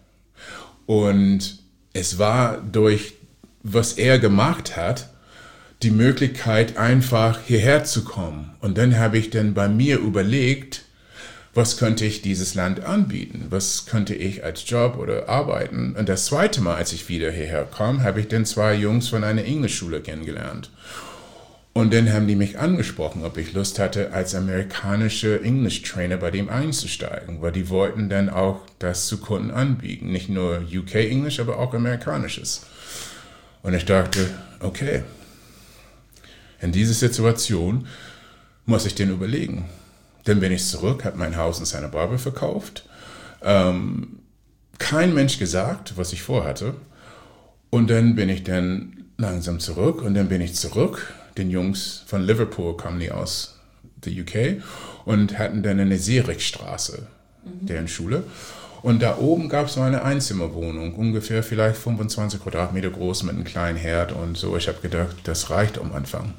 Und es war durch, was er gemacht hat, die Möglichkeit, einfach hierher zu kommen. Und dann habe ich dann bei mir überlegt, was könnte ich dieses Land anbieten? Was könnte ich als Job oder arbeiten? Und das zweite Mal, als ich wieder hierher kam, habe ich dann zwei Jungs von einer Englischschule kennengelernt. Und dann haben die mich angesprochen, ob ich Lust hatte, als amerikanische English-Trainer bei dem einzusteigen, weil die wollten dann auch das zu Kunden anbieten. Nicht nur U K-Englisch, aber auch amerikanisches. Und ich dachte, okay, in dieser Situation muss ich den überlegen. Dann bin ich zurück, habe mein Haus in Santa Barbara verkauft. Ähm, kein Mensch gesagt, was ich vorhatte. Und dann bin ich dann langsam zurück und dann bin ich zurück. Den Jungs von Liverpool kamen die aus der U K und hatten dann eine Seerichstraße, mhm. deren Schule. Und da oben gab es so eine Einzimmerwohnung, ungefähr vielleicht fünfundzwanzig Quadratmeter groß mit einem kleinen Herd und so. Ich habe gedacht, das reicht am Anfang.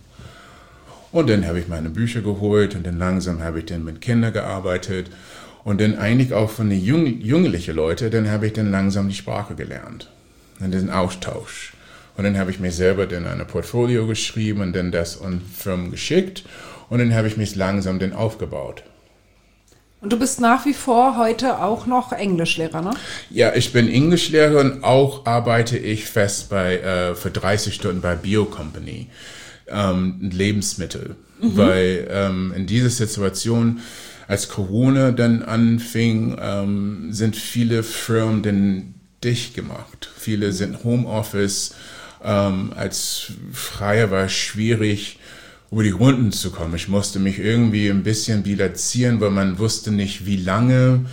Und dann habe ich meine Bücher geholt und dann langsam habe ich dann mit Kindern gearbeitet. Und dann eigentlich auch von den jung, jünglichen Leuten, dann habe ich dann langsam die Sprache gelernt. Und den Austausch. Und dann habe ich mir selber dann ein Portfolio geschrieben und dann das an Firmen geschickt. Und dann habe ich mich langsam dann aufgebaut. Und du bist nach wie vor heute auch noch Englischlehrer, ne? Ja, ich bin Englischlehrer und auch arbeite ich fest bei, äh, für dreißig Stunden bei Bio Company, ähm, Lebensmittel. Mhm. Weil ähm, in dieser Situation, als Corona dann anfing, ähm, sind viele Firmen dann dicht gemacht. Viele sind Homeoffice. Ähm, als Freier war es schwierig, über die Runden zu kommen. Ich musste mich irgendwie ein bisschen bilanzieren, weil man wusste nicht, wie lange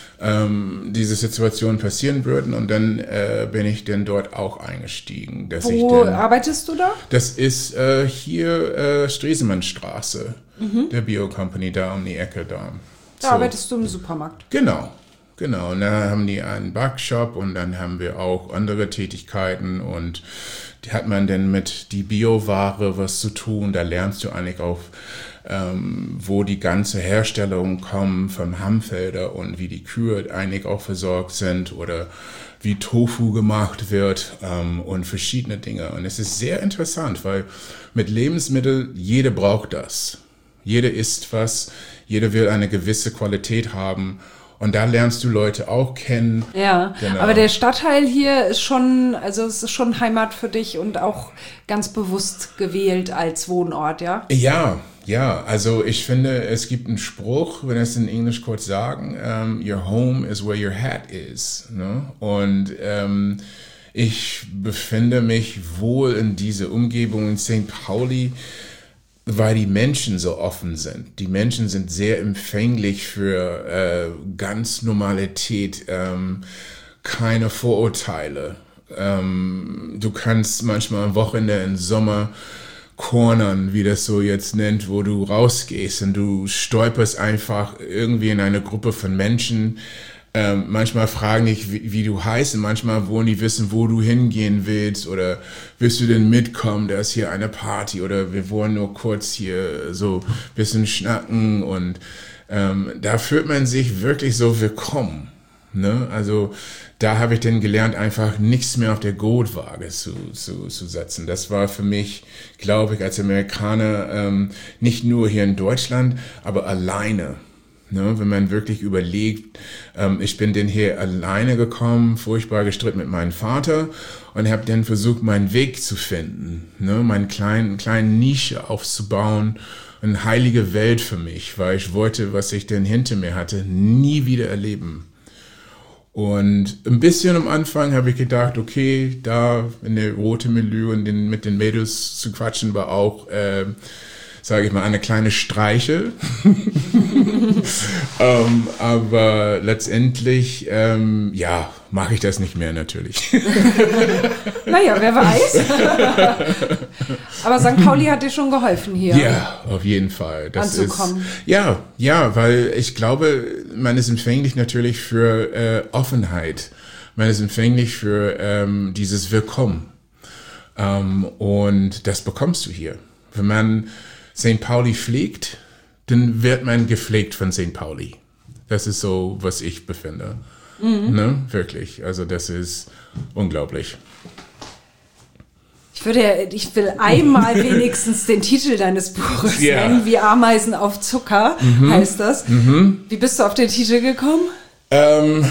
ähm, diese Situationen passieren würden. Und dann äh, bin ich dann dort auch eingestiegen. Dass Wo ich dann, arbeitest du da? Das ist äh, hier äh, Stresemannstraße, mhm. der Bio Company da um die Ecke da. Da so. Arbeitest du im Supermarkt? Genau. Genau, und dann haben die einen Backshop und dann haben wir auch andere Tätigkeiten und die hat man dann mit die Bioware was zu tun. Da lernst du eigentlich auch, ähm, wo die ganze Herstellung kommt vom Hanffelder und wie die Kühe eigentlich auch versorgt sind oder wie Tofu gemacht wird ähm, und verschiedene Dinge. Und es ist sehr interessant, weil mit Lebensmitteln, jeder braucht das. Jeder isst was, jeder will eine gewisse Qualität haben. Und da lernst du Leute auch kennen. Ja, genau. Aber der Stadtteil hier ist schon, also es ist schon Heimat für dich und auch ganz bewusst gewählt als Wohnort, ja? Ja, ja. Also ich finde, es gibt einen Spruch, wenn wir es in Englisch kurz sagen, um, your home is where your hat is. Ne? Und ähm, ich befinde mich wohl in dieser Umgebung in Sankt Pauli, weil die Menschen so offen sind. Die Menschen sind sehr empfänglich für äh, ganz Normalität, ähm, keine Vorurteile. Ähm, du kannst manchmal am Wochenende im Sommer cornern, wie das so jetzt nennt, wo du rausgehst und du stolperst einfach irgendwie in eine Gruppe von Menschen. Ähm, manchmal fragen dich, wie, wie du heißt und manchmal wollen die wissen, wo du hingehen willst oder willst du denn mitkommen, da ist hier eine Party oder wir wollen nur kurz hier so ein bisschen schnacken und ähm, da fühlt man sich wirklich so willkommen. Ne? Also da habe ich dann gelernt, einfach nichts mehr auf der Goldwaage zu, zu, zu setzen. Das war für mich, glaube ich, als Amerikaner ähm, nicht nur hier in Deutschland, aber alleine. Ne, wenn man wirklich überlegt, ähm, ich bin denn hier alleine gekommen, furchtbar gestritten mit meinem Vater und habe dann versucht, meinen Weg zu finden, ne, meine kleinen, kleinen Nische aufzubauen, eine heilige Welt für mich, weil ich wollte, was ich denn hinter mir hatte, nie wieder erleben. Und ein bisschen am Anfang habe ich gedacht, okay, da in der rote Milieu und den, mit den Mädels zu quatschen war auch, äh, sage ich mal, eine kleine Streiche. ähm, aber letztendlich, ähm, ja, mache ich das nicht mehr natürlich. Naja, wer weiß. Aber Sankt Pauli hat dir schon geholfen hier. Ja, auf jeden Fall. Das anzukommen. Ist, ja, ja, weil ich glaube, man ist empfänglich natürlich für äh, Offenheit. Man ist empfänglich für ähm, dieses Willkommen. Ähm, und das bekommst du hier. Wenn man Sankt Pauli pflegt, dann wird man gepflegt von Sankt Pauli. Das ist so, was ich befinde. Mhm. Ne? Wirklich. Also das ist unglaublich. Ich würde, ich will einmal wenigstens den Titel deines Buches yeah. nennen, wie Ameisen auf Zucker, mhm. heißt das. Mhm. Wie bist du auf den Titel gekommen? Ähm,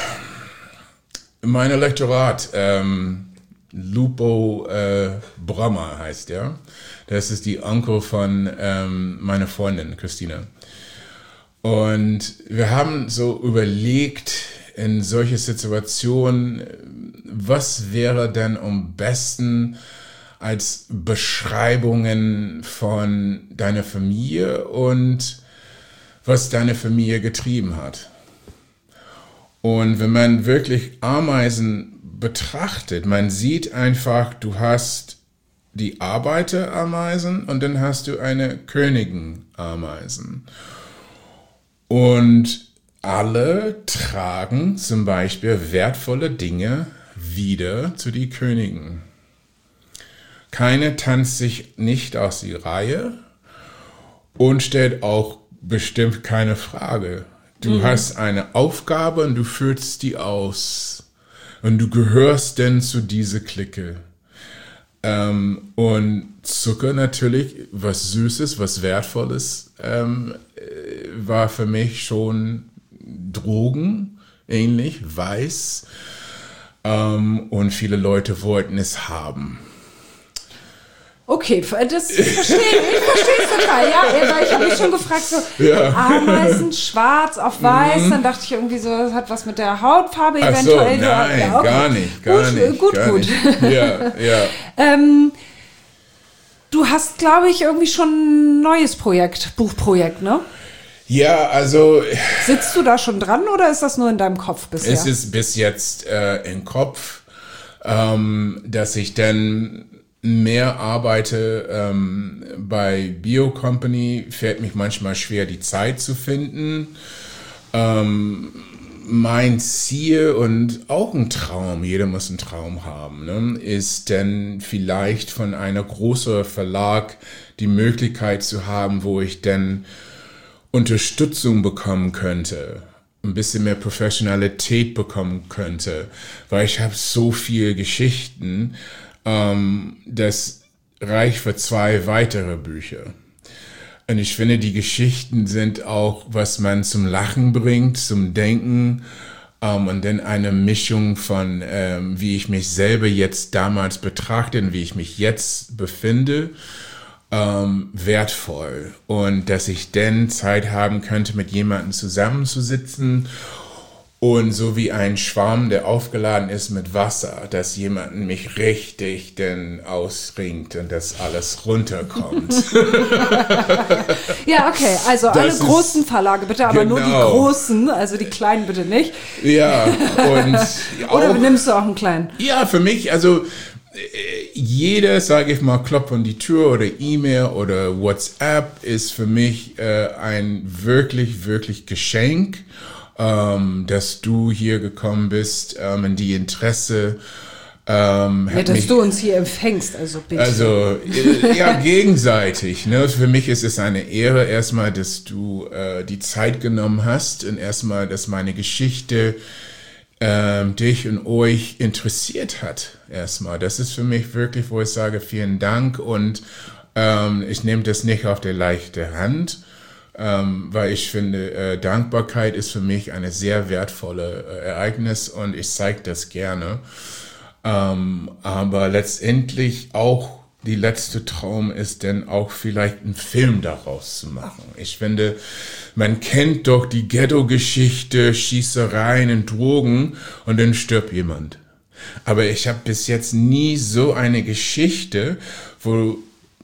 mein Lektorat, ähm, Lupo äh, Brommer heißt der. Das ist die Onkel von ähm, meiner Freundin, Christina. Und wir haben so überlegt, in solche Situationen, was wäre denn am besten als Beschreibungen von deiner Familie und was deine Familie getrieben hat. Und wenn man wirklich Ameisen betrachtet, man sieht einfach, du hast die Arbeiterameisen und dann hast du eine Königenameisen. Und alle tragen zum Beispiel wertvolle Dinge wieder zu die Königen. Keine tanzt sich nicht aus die Reihe und stellt auch bestimmt keine Frage. Du mhm. hast eine Aufgabe und du führst die aus. Und du gehörst denn zu dieser Clique. Ähm, und Zucker natürlich, was Süßes, was Wertvolles, ähm, war für mich schon Drogen, ähnlich, weiß. Ähm, und viele Leute wollten es haben. Okay, das verstehe ich, ich verstehe es total, ja, weil ich habe mich schon gefragt, so ja. Ameisen, schwarz auf weiß, mhm. dann dachte ich irgendwie so, das hat was mit der Hautfarbe Ach eventuell. So, nein, ja, okay. gar nicht, gar gut, nicht. Gut, gar gut. Nicht. Ja, ja. ähm, du hast, glaube ich, irgendwie schon ein neues Projekt, Buchprojekt, ne? Ja, also... Sitzt du da schon dran oder ist das nur in deinem Kopf bisher? Es ist bis jetzt äh, im Kopf, ähm, dass ich dann mehr arbeite ähm, bei Bio Company, fällt mich manchmal schwer, die Zeit zu finden. Ähm, mein Ziel und auch ein Traum, jeder muss einen Traum haben, ne, ist dann vielleicht von einer großen Verlag die Möglichkeit zu haben, wo ich dann Unterstützung bekommen könnte, ein bisschen mehr Professionalität bekommen könnte, weil ich habe so viele Geschichten, ähm, das reicht für zwei weitere Bücher. Und ich finde, die Geschichten sind auch, was man zum Lachen bringt, zum Denken, ähm, und dann eine Mischung von, ähm, wie ich mich selber jetzt damals betrachte und wie ich mich jetzt befinde, ähm, wertvoll. Und dass ich dann Zeit haben könnte, mit jemandem zusammenzusitzen und so wie ein Schwamm, der aufgeladen ist mit Wasser, dass jemand mich richtig denn ausringt und dass alles runterkommt. Ja, okay. Also das alle großen Verlage bitte, aber genau. nur die großen, also die kleinen bitte nicht. Ja. Und Oder auch, nimmst du auch einen kleinen? Ja, für mich, also jeder, sage ich mal, Klopf an die Tür oder E-Mail oder WhatsApp ist für mich äh, ein wirklich, wirklich Geschenk. Ähm, dass du hier gekommen bist, ähm, in die Interesse. Ähm, ja, dass mich, du uns hier empfängst, also bitte. Also, äh, ja, gegenseitig. Ne? Für mich ist es eine Ehre erstmal, dass du äh, die Zeit genommen hast und erstmal, dass meine Geschichte ähm, dich und euch interessiert hat. Erstmal. Das ist für mich wirklich, wo ich sage, vielen Dank und ähm, ich nehme das nicht auf der leichten Hand. Ähm, weil ich finde, äh, Dankbarkeit ist für mich eine sehr wertvolle äh, Ereignis und ich zeige das gerne. Ähm, aber letztendlich auch die letzte Traum ist dann auch vielleicht einen Film daraus zu machen. Ich finde, man kennt doch die Ghetto-Geschichte, Schießereien und Drogen und dann stirbt jemand. Aber ich habe bis jetzt nie so eine Geschichte, wo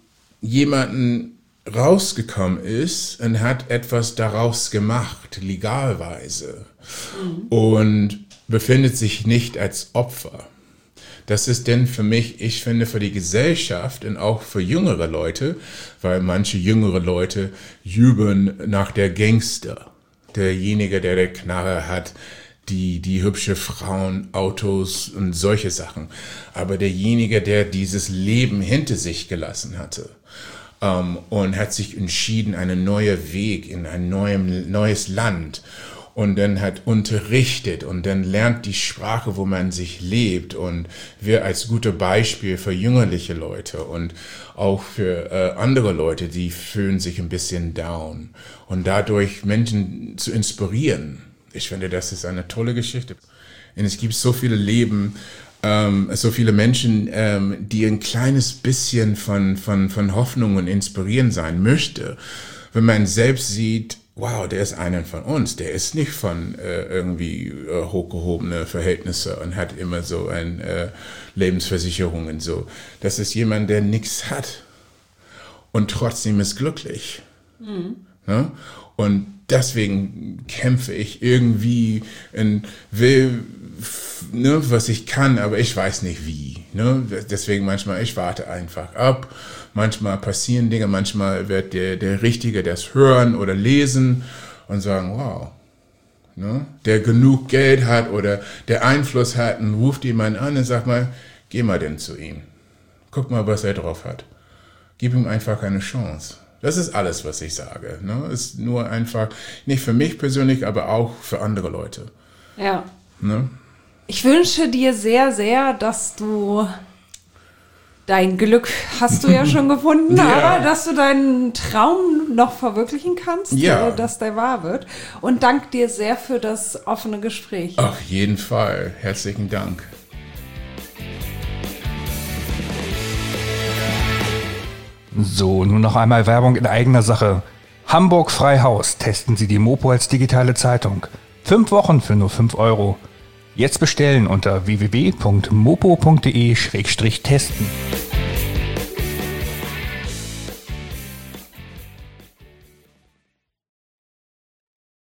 jemanden rausgekommen ist und hat etwas daraus gemacht, legalweise, mhm. und befindet sich nicht als Opfer. Das ist denn für mich, ich finde, für die Gesellschaft und auch für jüngere Leute, weil manche jüngere Leute jubeln nach der Gangster, derjenige, der der Knarre hat, die, die hübsche Frauen, Autos und solche Sachen. Aber derjenige, der dieses Leben hinter sich gelassen hatte, um, und hat sich entschieden, einen neuen Weg in ein neuem, neues Land, und dann hat unterrichtet und dann lernt die Sprache, wo man sich lebt, und wir als gutes Beispiel für jüngerliche Leute und auch für äh, andere Leute, die fühlen sich ein bisschen down, und dadurch Menschen zu inspirieren. Ich finde, das ist eine tolle Geschichte. Und es gibt so viele Leben, ähm, so viele Menschen, ähm, die ein kleines bisschen von, von, von Hoffnung und Inspirieren sein möchte. Wenn man selbst sieht, wow, der ist einer von uns, der ist nicht von äh, irgendwie äh, hochgehobene Verhältnisse und hat immer so eine äh, Lebensversicherung und so. Das ist jemand, der nichts hat und trotzdem ist glücklich. Mhm. Ne? Und deswegen kämpfe ich irgendwie und will, ne, was ich kann, aber ich weiß nicht wie. Ne? Deswegen manchmal, ich warte einfach ab. Manchmal passieren Dinge, manchmal wird der, der Richtige das hören oder lesen und sagen, wow, ne? Der genug Geld hat oder der Einfluss hat, und ruft jemanden an und sagt mal, geh mal denn zu ihm. Guck mal, was er drauf hat. Gib ihm einfach eine Chance. Das ist alles, was ich sage. Ne? Ist nur einfach, nicht für mich persönlich, aber auch für andere Leute. Ja. Ne? Ich wünsche dir sehr, sehr, dass du dein Glück hast du ja schon gefunden, ja. aber dass du deinen Traum noch verwirklichen kannst, ja. dass der wahr wird. Und danke dir sehr für das offene Gespräch. Auf jeden Fall. Herzlichen Dank. So, nun noch einmal Werbung in eigener Sache. Hamburg Freihaus. Testen Sie die Mopo als digitale Zeitung. Fünf Wochen für nur fünf Euro. Jetzt bestellen unter w w w punkt mopo punkt de Schrägstrich testen.